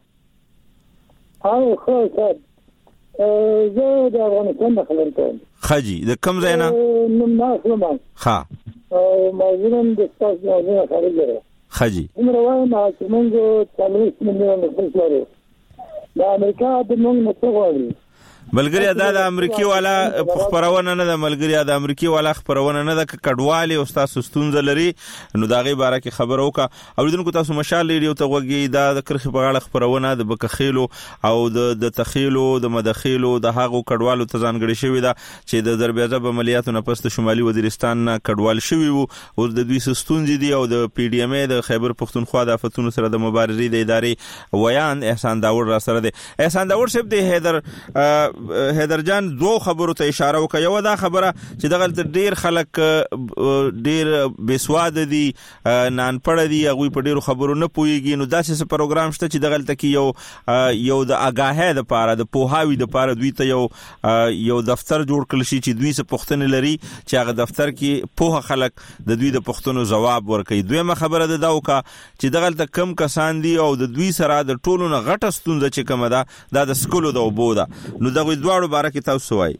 او خو صاحب زه د افغانستان خبرې کوم خجی د کم ځای نه نو ها موضوع د تاسو نه خبرې خجی عمر وایم چې موږ 40 مليون ډالر د امریکا د موږ متوغوري ملګری دا د امریکای والا خبرونه نه د ملګری د امریکای والا خبرونه نه د کډوالي او تاسو ستونزه لري نو دا غي باره کې خبر وکا اوریدونکو تاسو مشال لري او ته وګي دا د کرخي په اړه خبرونه د بکخیلو او د تخیلو د مدخیلو د هغو کډوالو ته ځانګړي شوی دا چې د دربیازه عملیاتو نه پس شمالي وزیرستان نه کډوال شوی وو او د دوی ستونزې دي او د پی ډی ام ای د خیبر پختونخوا د افتونو سره د مبارزې د ادارې ویان احسان داور را سره دی احسان داور صاحب دی حیدر جان دو خبرو ته اشاره وکړه یو دا خبره چې دغه ډیر خلک ډیر بسواد دي نان پړ دي هغه په ډیرو خبرو نه پويږي نو داسې پروګرام شته چې دغه تکي یو د اگاهه د پاره د پوهاوی د پاره دوی ته یو دفتر جوړ کړل شي چې دوی څه پښتنه لري چې هغه دفتر کې پوهه خلک د دوی د پښتنو جواب ورکړي دویمه خبره ده دا وکړه چې دغه کم کسان دي او د دوی سره د ټولو نه غټه ستونزه چې کومه ده د سکولو د وبو ده نو دغه دواړو باره کې تاسو وایي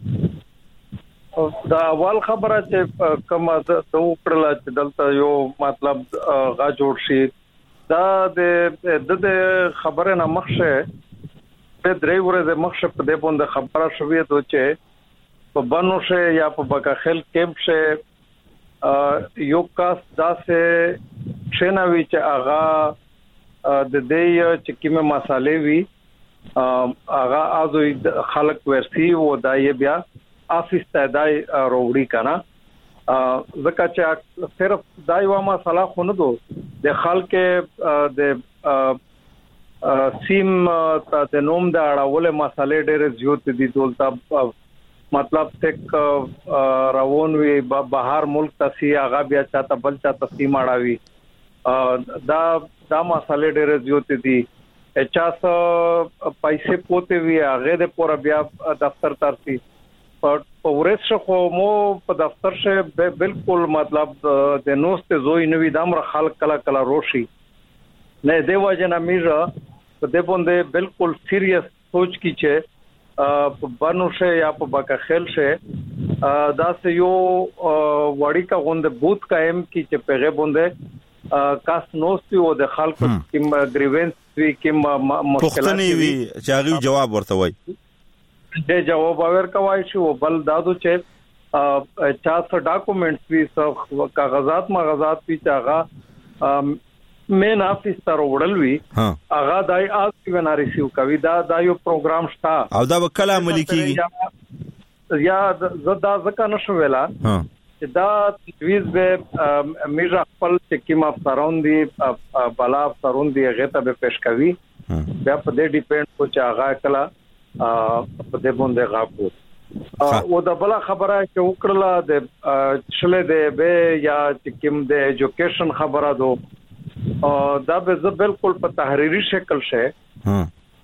دا اول خبره چې کومه د وکړل چې دلته یو مطلب غا جوړ شي دا د خبره نه مخشه په درې ورځې مخشه په دې باندې خبره شوې ته چې په بنو شه یا په بکاخل کېمپ شه یو کاس داسې شناوي چې هغه د دې چې کومه مسالې وي هغه ازوی خلق ورسی و دای بیا افیس ته دای روړی کنا زکه چې صرف دای و ما صلاح خو نه دو د خلک د سیم ته د نوم د اړول مسالې ډېر زیات دي دولت مطلب تک روان وی بهر ملک ته هغه بیا چاته بل چاته سیم اړاوي دا مسالې ډېر زیات دي اچاس پیسې پوتې وی هغه د پورا بیا دفتر ترسي په ورسره خو مو په دفتر شه بالکل مطلب د نوست زوی نوې دمر خلک کلا روشي نه دی وجنه میرا په دې باندې بالکل سیریس سوچ کی چې په بنو شه یا په بکخل شه دا سه یو وړی کا غوند بوت قائم کی چې پیغه باندې کاس نوستي او د خلکو کوم گریوینس وی کوم مشکلات وي چې هغه جواب ورته وای د جواب ورکوي شو بل دادو چې چا څه ډاکومېنټس وی څه کاغذات مغازات وی چاغه مین افیس تر وړلوي هغه دای آس ونه ریسیو کوي دا یو پروګرام شتا او دا وکلا عملی کیږي یا زدا ځکه نشو ویلا چې دا تجویز به میرا خپل چې کوم افسرون دي بالا افسرون دي هغه ته به پیش کوي بیا په دې ډیپند کو چې هغه کلا په دې باندې غاپو او دا بل خبره چې وکړه د شله د به یا چې کوم د ایجوکیشن خبره دو دا به بالکل په تحریری شکل شه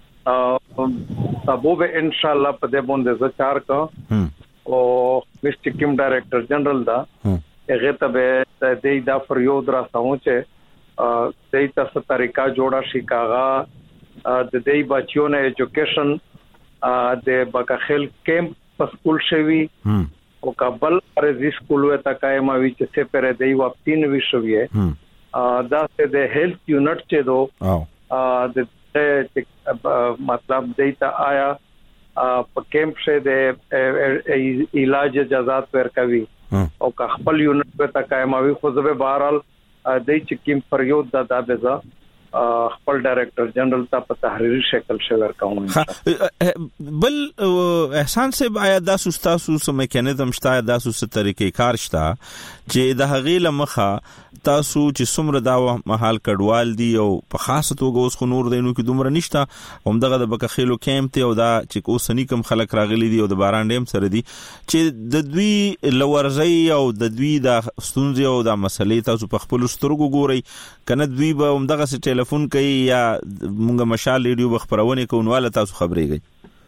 ابو به ان شاء الله په دې باندې زچار کا او مستر کیم ډایریکټر جنرال دا هغه ته به دې دا فریاد را سموچه دې تاسو طریقہ جوړا شي کاغه د دې بچیو نه ایجوکیشن د بکخل کیمپ په سکول شوی او کابل ارزي سکول وتا قائم وی چې څه پر دې واپتین وی شوی دا څه د هیلث یونټ چې دو د مطلب دیتا آیا په کیمپ شه د علاج اجازت ورکوي او خپل یونټ وتا قائم وی خو زبه بهرال د چې کیم پریود دا بزا خپل ډایریکټر جنرال ته په تحریری شکل شور کوم بل احسان صاحب آیا دا سوستاسو سم میکانیزم شته دا سوست طریقې کار شته چې د هغې لمخه تاسو چې څومره دا محل کډوال دي او په خاصه توګه اوس خو نور دینو کې دومره نشته همدغه د بکخیلو کیمپ ته او دا چې اوسنی کم خلک راغلي دي او د باران ډیم سره دي چې د دوی لورځي او د دوی د ستونزې او د مسلې تاسو په خپل سترګو ګوري کنه دوی به همدغه څه ټلیفون کوي یا مونږه مشال ریډیو خبرونه کوونواله تاسو خبرېږي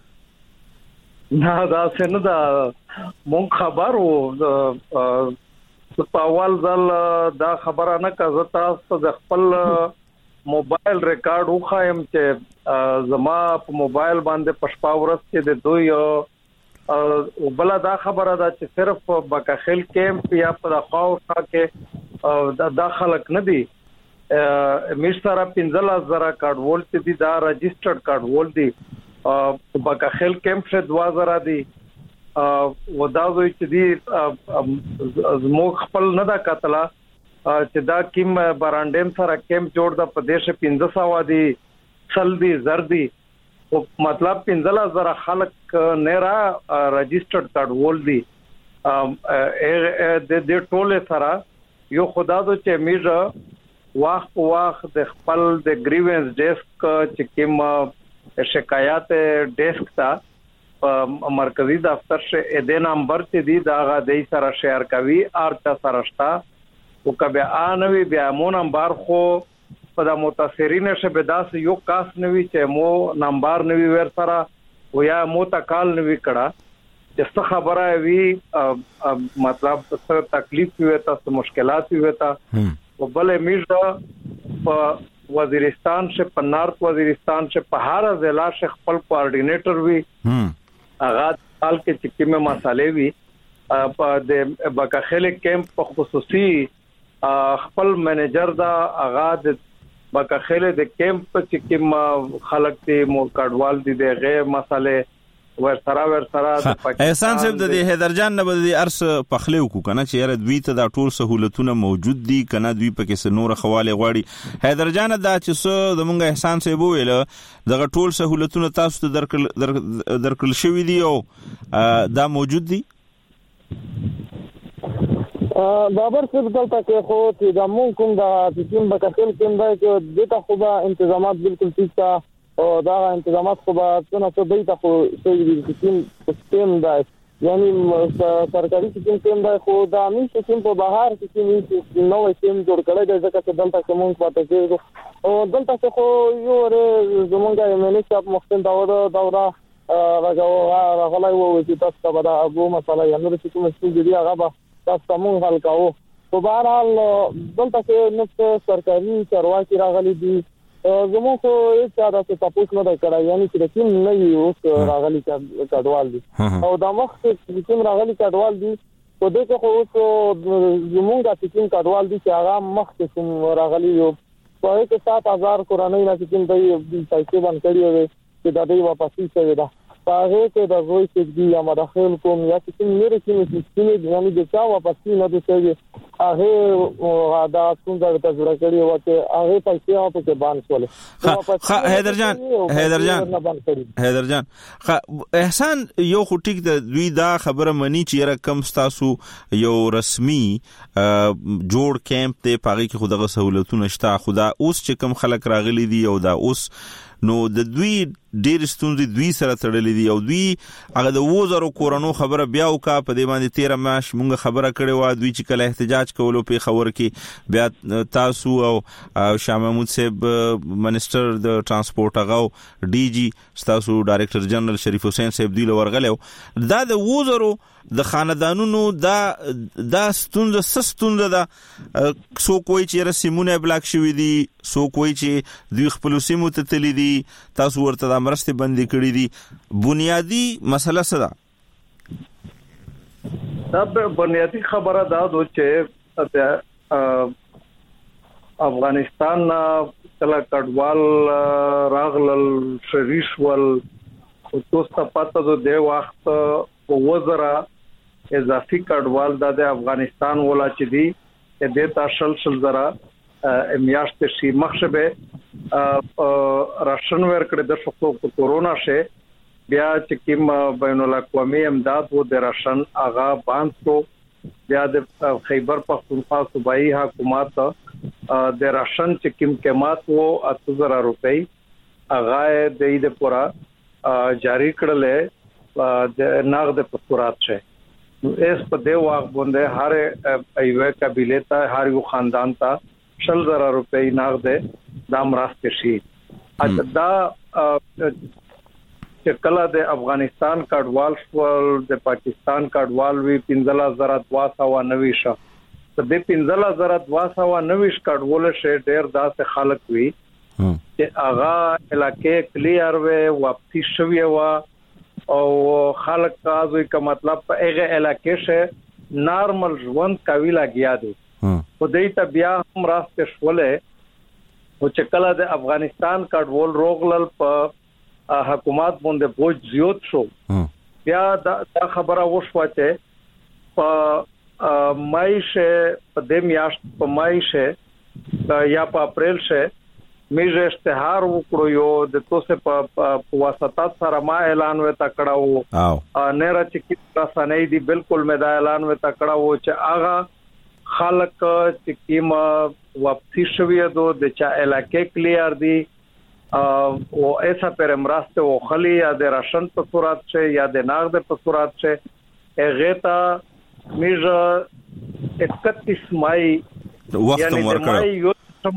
نه دا څنګه دا مونږ خبرو په اول ځل دا خبره نه کړه تاسو د خپل موبایل ریکارډ وخایم چې زما په موبایل باندې پښپا ورس کې د دوی بل دا خبره ده چې صرف بکخل کیمپ یا په خاوخه کې دا خلک نه دي مشترا 15000 کارت وول چې دي دا رجسټرډ کارت وول دي بکخل کیمپ شه 2000 دي وداوی چې دی زمو خپل نه دا کتلا چې دا کیم برانډیم سره کیمپ جوړ د پدیش 1500 دي سل دي زردي او مطلب 15000 خلک نه را رجسټرډ کارت وول دي د ټوله سره یو خدا دو چې میرا واخ د خپل د گریوینس ډیسک چې کیم شکایت ډیسک تا مرکزی دفتر شه د نمبر ته دی دا غا د سره شیر کوي ارچا سرشتا او کبه انوي بیا مو نمبر خو په د متاثرین شه به داس یو کاس نوي چې مو نمبر نوي ور سره او یا مو تکال نوي کړه چې څه خبره وی مطلب څه تکلیف وي تاسو مشکلات وي تا او بل میرزا په وزیرستان شه په نارت وزیرستان شه په هر ضلع شه خپل کوارډینیټر وی اغاز حال کې چې کومه مسالې وي په د بکخل کیمپ په خصوصي خپل منیجر دا اغاز بکخل د کیمپ چې کوم خلک ته مو کډوال دي د غیر مسالې ور سره احسان صاحب د حیدرجان نه بده ارس پخلیو کو کنه چې یاره دوی ته دا ټول سہولتونه موجود دي کنه دوی پکې څه نور خواله غواړي حیدرجان دا چې څه د مونږ احسان صاحب ویل دغه ټول سہولتونه تاسو ته درکل شوې دي او دا موجود دي بابر صاحب دلته کې خو چې د مونږ کوم دا چې بکخل کوم دا چې دغه خو به تنظیمات بالکل ټیک او دا انتظامات خو به څنګه ته دیته خو سیستم دا یعنی سرکاري سیستم دا خو دا امي سیستم په بهر کې نو سیستم جوړ کړی دی ځکه چې دلته کوم پاتې کېږي او دلته خو یو زمونږه ملي مختن دوره راغلی وو چې تاسو به دا ابو مسله یا نور څه کوم څه دی هغه به تاسو مونږ حل کوو په بهر حال دلته کې نو سرکاري چارواکي راغلي دي زموږ خو هیڅ دا څه تاسو نه کړای یعنی چې کوم نه یو راغلي کډوال دي او دا وخت چې کوم راغلي کډوال دي په دې کې خو زموږ د کوم کډوال دي چې هغه مخ کوم راغلي یو په هغه 7000 کورنۍ نه چې کوم د پیسې باندې کړی وي چې دا دوی واپس شي دا هغه کې د وایي چې یا مداخل کوم یا چې مېره کې چې یعنی د چا واپس نه دوی هغه دا څنګه د تجربه کړی و چې هغه پیسې په کې باندې کولې حیدر جان احسان یو خټیک د دوی دا خبره منی چې رقم ستاسو یو رسمي جوړ کیمپ ته پاغي کې خدغه سہولتونه شته خدا اوس چې کم خلک راغلي دي او دا اوس نو د دوی ډېر ستونزې دوی سره تړلې دي او دوی هغه د 2000 کورونو خبره بیا وکا په دې باندې 13 ماش مونږ خبره کړې و دوی چې کله احتجاج کولو په خبر کې بیا تاسو او شاه محمود صاحب منسٹر د ترانسپورت هغه ډي جی تاسو ډایریکټر جنرال شریف حسین صاحب دی لورغلو دا د 2000 د خاندانونو دا ستونزه دا سو کوئی چې رسمونه بلاک شوی دي سو کوئی چې دوی خپل سیمو ته تللی دي تاسو ورته د مرسته بندي کړی دي بنیادی مسله څه ده دا بنیادی خبره دا چې افغانستان کله کډوال راغلل شریشول او تاسو پاتې د وخت په وزرا اضافي کډوال د افغانستان ولا چې دی د تاسل زرا میاشت شي مخشبه راشن ورکړه د شپو کورونا شه بیا چې کوم بین الاقوامي امداد و د راشن اغا باندې بیا د خیبر پختونخوا صوبایي حکومت د راشن چې کوم قیمت وو 8000 روپۍ اغا د دې پورا جاری کړل د نقد په صورت شه اس په دی واغ باندې هر ایوه قبیله ته هر یو خاندان ته 6000 روپۍ نقد دام راسته شي دا چې کله د افغانستان کډوال شول د پاکستان کډوال وی 15290 شه د 15290 کډوال شه ډیر داسې خلک وی چې اغا علاقې کلیر وې واپسی شوی و او خلک تاسو کا مطلب په هغه علاقې شه نارمل ژوند کوي لاګیا دي په دې ته بیا هم راسته شولې او چې کله د افغانستان کډوال روغلل په حکومت باندې بوج زیات شو بیا دا خبره وشوه چې په مای شه په د میاشت په مای شه یا په اپریل شه میږه اشتهار وکړو یو د توسه په واسطات سره ما اعلان وتا کړهو او نه را چې کیسه سنې دي بالکل مې دا اعلان وتا کړهو چې اغه خلک چې کیما واپسی شوی دو د چا علاقې کلیر دي او ایسا پر امراسته او خلی یا د راشن په صورت شه یا د نقد په صورت شه هغه تا میږه 31 مای وخت ورکړ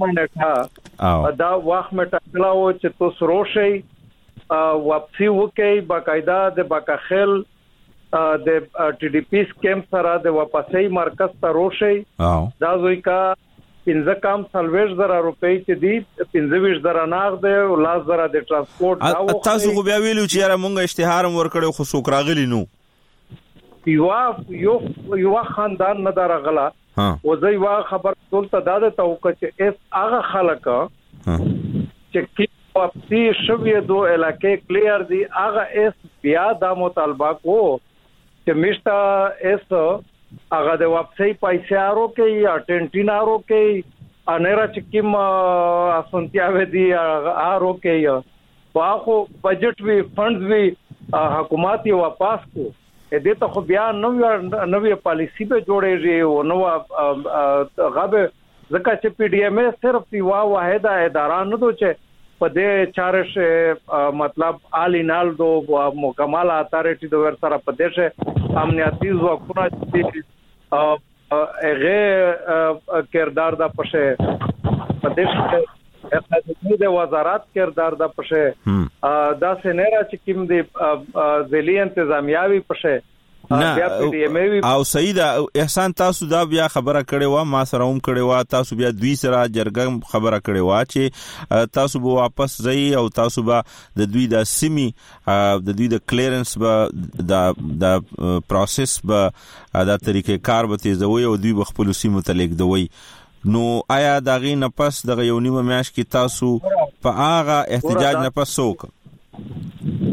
دا وخت مې ټاکلاو چې تاسو روشي واپسی وکي باقاعده د باکخل د ټي ډي پی کیمپ سره د واپسۍ مرکز ته روشي دا زوی کا 15,000 روپۍ چې دي 15,000 نقد او 10,000 د ترانسپورت دا تاسو خو بیا ویلو چې را مونږ اشتهار ورکړو خو څوک راغلی نو یو خاندان نه درغلا او زوی وا خبر ټول ته داده ته وکړه چې هغه خلک چې کی واپسی شوی دو علاقې کلیر دي هغه اس بیا د مطالبه کو چې مشتا اس هغه د واپسی پیسې ارو کې یا ټینټینارو کې انیرا چې کیم اسونتیا و دي ارو کې واخو بجټ وی فندز وی حکومت یې واپس کو دې ته خو بیا نوې پالیسی به جوړېږي او نو غابه ځکه چې پی ډی ایم صرف یو واحده اداره نه دوی چې په دې چارش مطلب آلینال دو مکمل اتارټي د ور سره په دې امنیتي ځواکونه چې هغه کردار د پښه په دې د وزارت کردار د پښه دا سينرا چې کوم د ذلی انتظامیاوي پښه او سید احسان تاسو دا بیا خبره کړې و ما سره هم کړې و تاسو بیا دوی سره جرګه خبره کړې و چې تاسو به واپس ځئ او تاسو به د دوی د سیمي د دوی د کلیرنس به د پروسس به دا طریقې کار به تیزوي او دوی به خپل سیمو ته لیږدوي نو آیا داغي نه پس دغه یو نیمه میاشت کې تاسو په هغه احتجاج نه پس وک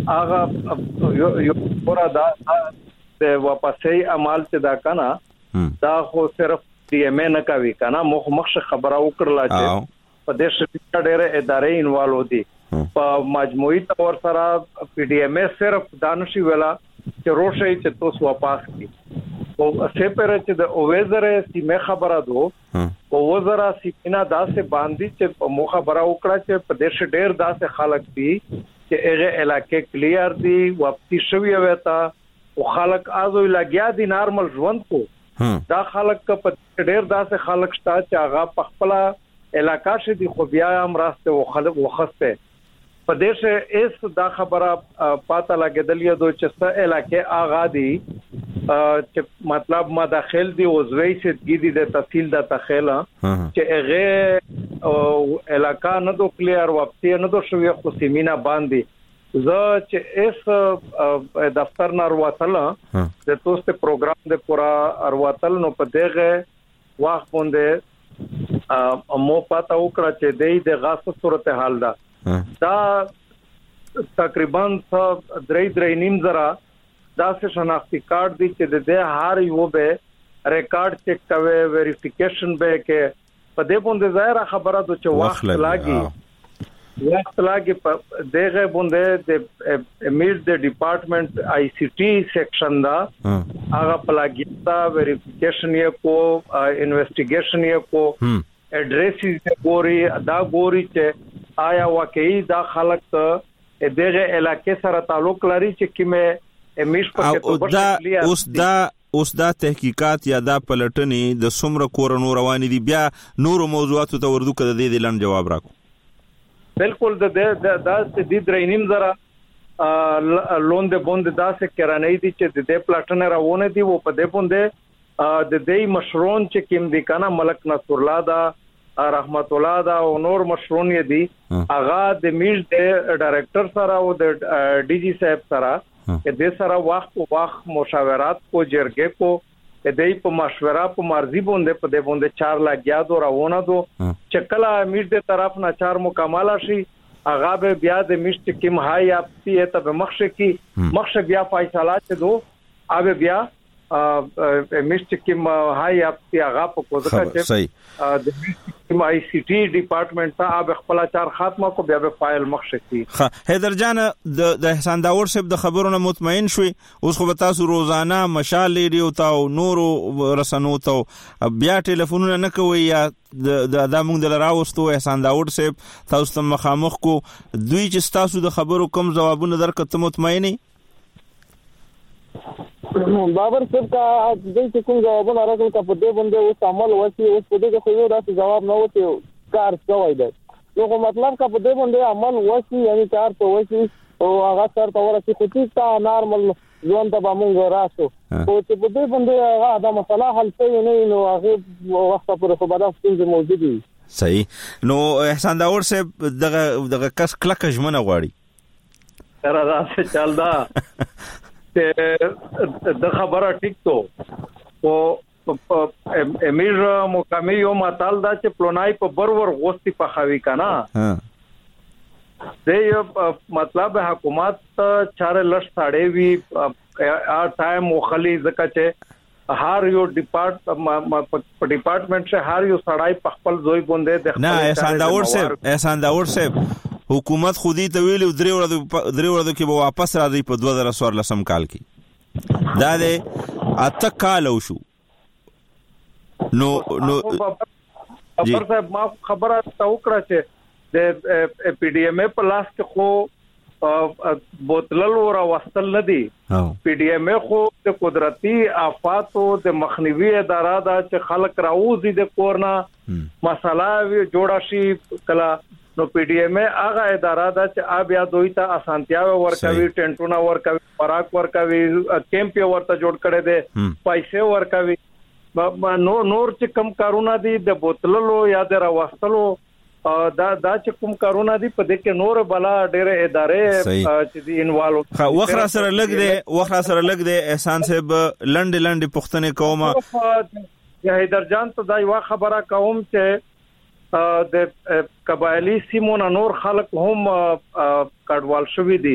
هغه یو پورا دا د واپسې عمل چې دا کنه دا خو صرف ډي ام ا نه کوي کنه مخ خبره وکړه چې په دې شپه ډېر ادارې انوالو دي په مجموعي تور سره پی ډي ام ا صرف دانشي ویلا چې روشي چې توس واپس کی او سپره چې د اوویزره سیمه خبره دو او وزرا سینا داسې باندې چې مو خبره وکړه چې په دې ډېر داسې خلک دي چې هغه علاقې کلیر دي واپسی شوی وتا او خلک ازو لګیا دي نارمل ژوند کو دا خلک په ډېر داسې خلک شته چې هغه په خپل علاقې شه دي خو بیا هم راسته او خلک وخسته په دې شه اس دا خبره پاته لګیدلې دوه چې څه علاقې آغا دي چې مطلب ما داخل دي او زوی سے گیدی د تفصیل د تخیلا چې هغه علاقې نه دو کلیر واپسی نه دو شوی خو سیمینا باندې ز چې اس دفتر نه وروتل د توسته پروګرام د پورا وروتل نو په دغه واخ باندې مو پاته وکړه چې د غاصه صورتحال دا تقریبا 3 نیم زرا دا څه شناختی کارت دي چې د هر یو به ریکارډ چیک کوي ویریفیکیشن به کې په دې باندې ظاهر خبره ده چې وخت لاګي په دغه باندې د امیر د ډپارټمنټ آی سی ټی سیکشن دا هغه پلاګیتا ویریفیکیشن یې کو انویسټیګیشن یې کو اډریس یې ګوري چې آیا واقعي دا خلک دغه علاقې سره تعلق لري چې کیمه اوس دا تحقیقات یا دا پلټنې د څومره کورونو روان دي بیا نور موضوعاتو ته وردو کده د دې لاندې جواب راکو بالکل د دې درینیم زرا لون د بوند داسې کرانې دي چې د دې پلټنه راونه دي او په دې بوند د دې مشرون چې کیم دي کنه ملک نصر الله دا رحمت الله دا او نور مشرون یې دي اغا د میز د ډایرکټر سره او د ډي جی صاحب سره د سره وخت مشاورات کو جرګه کو د دې په مشوره په مرضی باندې په دې باندې 4 لاکھ یاد راونه دو چې کله میز د طرف نه 4 مکمل شي اغا به بیا د میز کیم هاي اپسی ته به مخشه بیا فیصله چدو اوبه بیا میشت کیم هاي اپسی اغا په کوزه چې د آی سی ټی ډپارټمنټ ته اب خپل 4 خاتمه کو بیا به فایل مخشه کی حیدر جان د احسان داور صاحب د خبرونو مطمئن شوي اوس خو تاسو روزانه مشال ریډیو ته او نورو رسنو ته بیا ټلیفونونه نه کوي یا د موږ د راوستو احسان داور صاحب تاسو ته مخامخ کو دوی چې تاسو د خبرو کوم جوابونه درکته مطمئنه بابر صاحب کا دې کوم جوابونه راغل کا په دې باندې اوس عمل وسی اوس په دې کې خو یو داسې جواب نه وته کار کوي دی نو مطلب کا په دې باندې عمل وسی یعنی کار په وسی او هغه سره تور چې خو تاسو نارمل ځوان ته موږ راسو او چې په دې باندې هغه د مسله حل کوي نه نو هغه وخت پر خو بعد څه موجود دي صحیح نو احسان داور صاحب دغه کس کلک ژمنه غواړي تر راځه چل دا د خبره ټیک تو او امیر مقامی یو ماتال دا چې پلونای په برور غوستي په خوي کنا د مطلب حکومت چاره لښ ساړې وی ټایم مخلي زکه چې هر یو ډپارټمنټ شه هر یو سړای په خپل زوی باندې د نه احسان داور صاحب حکومت خودی ته ویلو درې ورځې کې به واپس راځي په 2014 کال کې دا دې اته کال شو نو خبر صاحب ما خبره توکړه چې د پی ډی ام ا په لاس کې خو بوتلل ورا وستل ندي پی ډی ام ا خو د قدرتي آفاتو د مخنیوي اداره دا چې خلک راوځي د کورنا مساله جوړا شي کلا نو پی ډی ام ا هغه اداره دا چې بیا دوی ته اسانتیا ورکوي ټینټونه ورکوي خوراک ورکوي کیمپ ورته جوړ کړي دي پیسې ورکوي نور چې کم کارونه دي د بوتللو یا د راوستلو دا چې کوم کارونه دي په دې کې نور بلا ډېر ادارې چې دي انوالو وخره سره لګ دي احسان صاحب لنډ پښتنه کومه حیدر جان ته دا یو خبره کوم چې د قبایلی سیمونو نور خلک هم کډوال شوی دي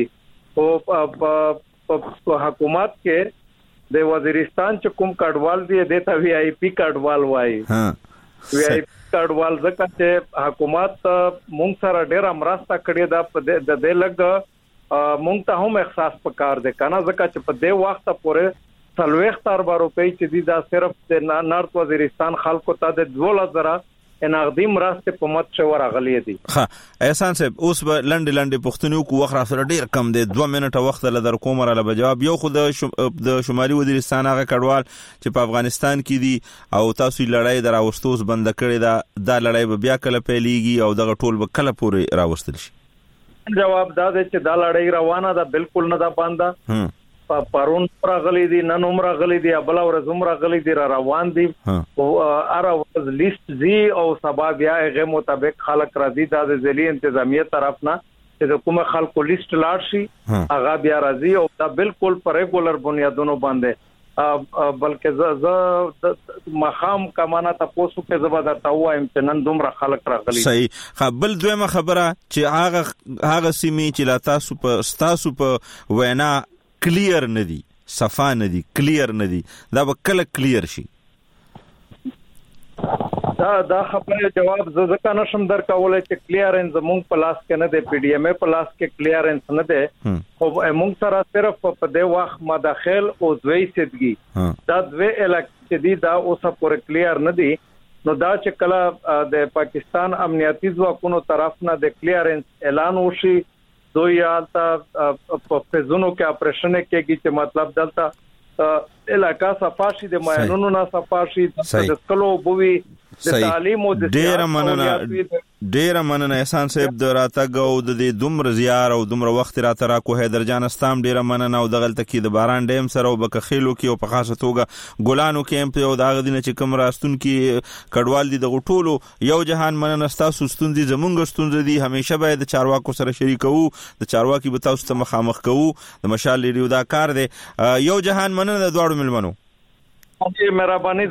په حکومت کې د وزیرستان چې کوم کډوال دی دته وی آی پی کډوال وایي. وی آی پی کډوال ځکه چې حکومت مونږ سره ډېر مرسته کړې ده د دې لګ مونږ ته هم احساس پکار دی کنه ځکه چې په دې وخت پورې 40 روپۍ چې دي دا صرف د نارت وزیرستان خلکو ته د 2000 نقدي مرسته په مت شو راغلي دي. ها احسان صاحب اوس به لنډ پښتنو کو وخت سره ډیر کم دی 2 منټه وخت لدر کوم را به جواب یو خو د شمالي وزیرستان هغه کډوال چې په افغانستان کې دي او تاسو لړۍ دراوستوس بند کړی دا لړۍ به بیا کله پیلېږي او دغه ټول به کله پورې راوستل شي. جواب دا دی چې دا لړۍ روانه ده بالکل نه ده بانده. پرون راغلي دي نن عمر غلي دي بل ورځ عمر غلي دي روان دي او اره ورځ لیست زی او سبا بیا غو مطابق خلک راځي د ځلي انتظامیه طرف نه چې کوم خلکو لیست لاړ شي هغه بیا راځي او دا بالکل پر ریګولر بنیادونو باندې بلکې ز مخام کمانه تاسو کې زبر تاوایم چې نن دومره خلک راغلي. صحیح. خپل دویمه خبره چې هغه سیمه چې لا تاسو په وینا کلیر ندی صفا ندی کلیر ندی دا به کله کلیر شي. دا خبره جواب ځکه نشم درکولای چې کلیرنس مونږ په لاس کې نه دی پی ډی ایم ای په لاس کې کلیرنس نه دی خو مونږ سره صرف په دې وخت مداخل او دوی سیدګي دا دوی الکټ دي دا اوسه پورې کلیر نه دی. نو دا چې کله د پاکستان امنیتي ځواکونو طرف نه د کلیرنس اعلان وشي دوی آلتا په فزونو کې اپریشن کېږي چې مطلب دلته علاقہ صفاشي د ماینونو نه صفاشي د سکلو بووي د تعلیم او د ډیر مننه احسان صاحب د راتګ او د دومره زیار او دومره وخت راته را کو حیدر جان استام ډیر مننه او د غلطه کې د باران ډیم سره او بکخېلو کې او په خاصه توګه ګلانو کیمپ او دغه دینه چې کوم راستون کې کډوال دي د غټولو یو جهان مننه تاسو ستوندي زمونږ ستوندې دي همیشه باید د چارواکو سره شریکو د چارواکي به تاسو ته مخامخ کوو د مشال ریډیو دا کار دی یو جهان مننه د دوړو ملمنو जी مهرباني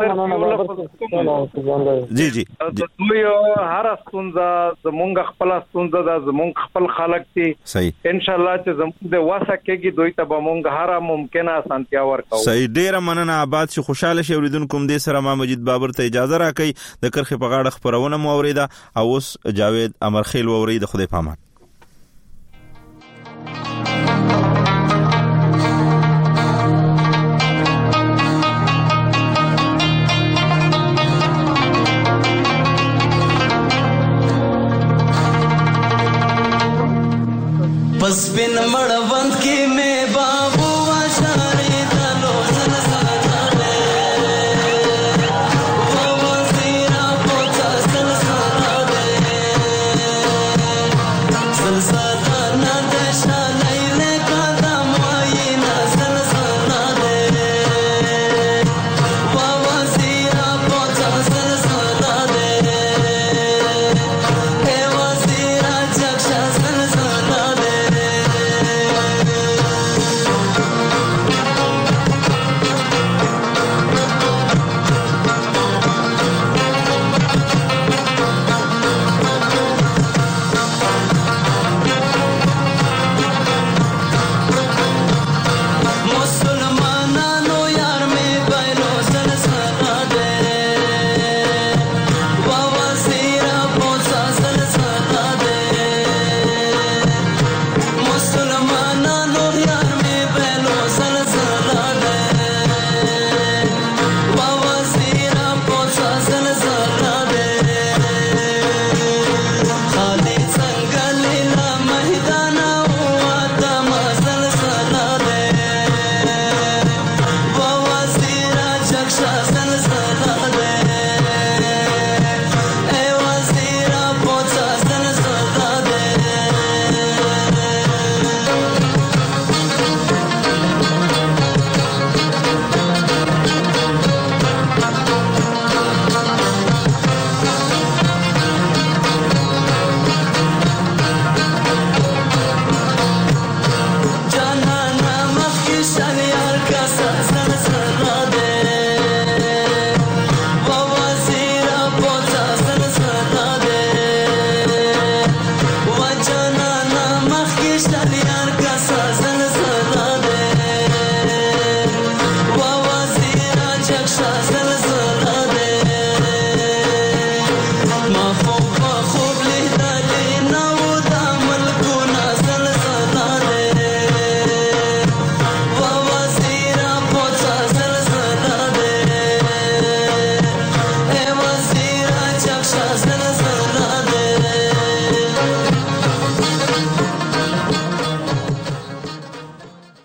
جی جی دوی هر ستونزه زمونږ خپل ستونزه ده زمونږ خپل خلک دي صحیح ان شاء الله چې زموږ د واسه کېږي دوی ته به مونږ هر ممکنه اسانتیا ورکو. صحیح ډیر مننه آباد شي خوشاله شي اوریدونکو دې سره ما مجید بابر ته اجازه راکړي د کرخه په غاړه خبرونه مو اوریدا او اوس جاوید امرخیل اورید خدای پامان.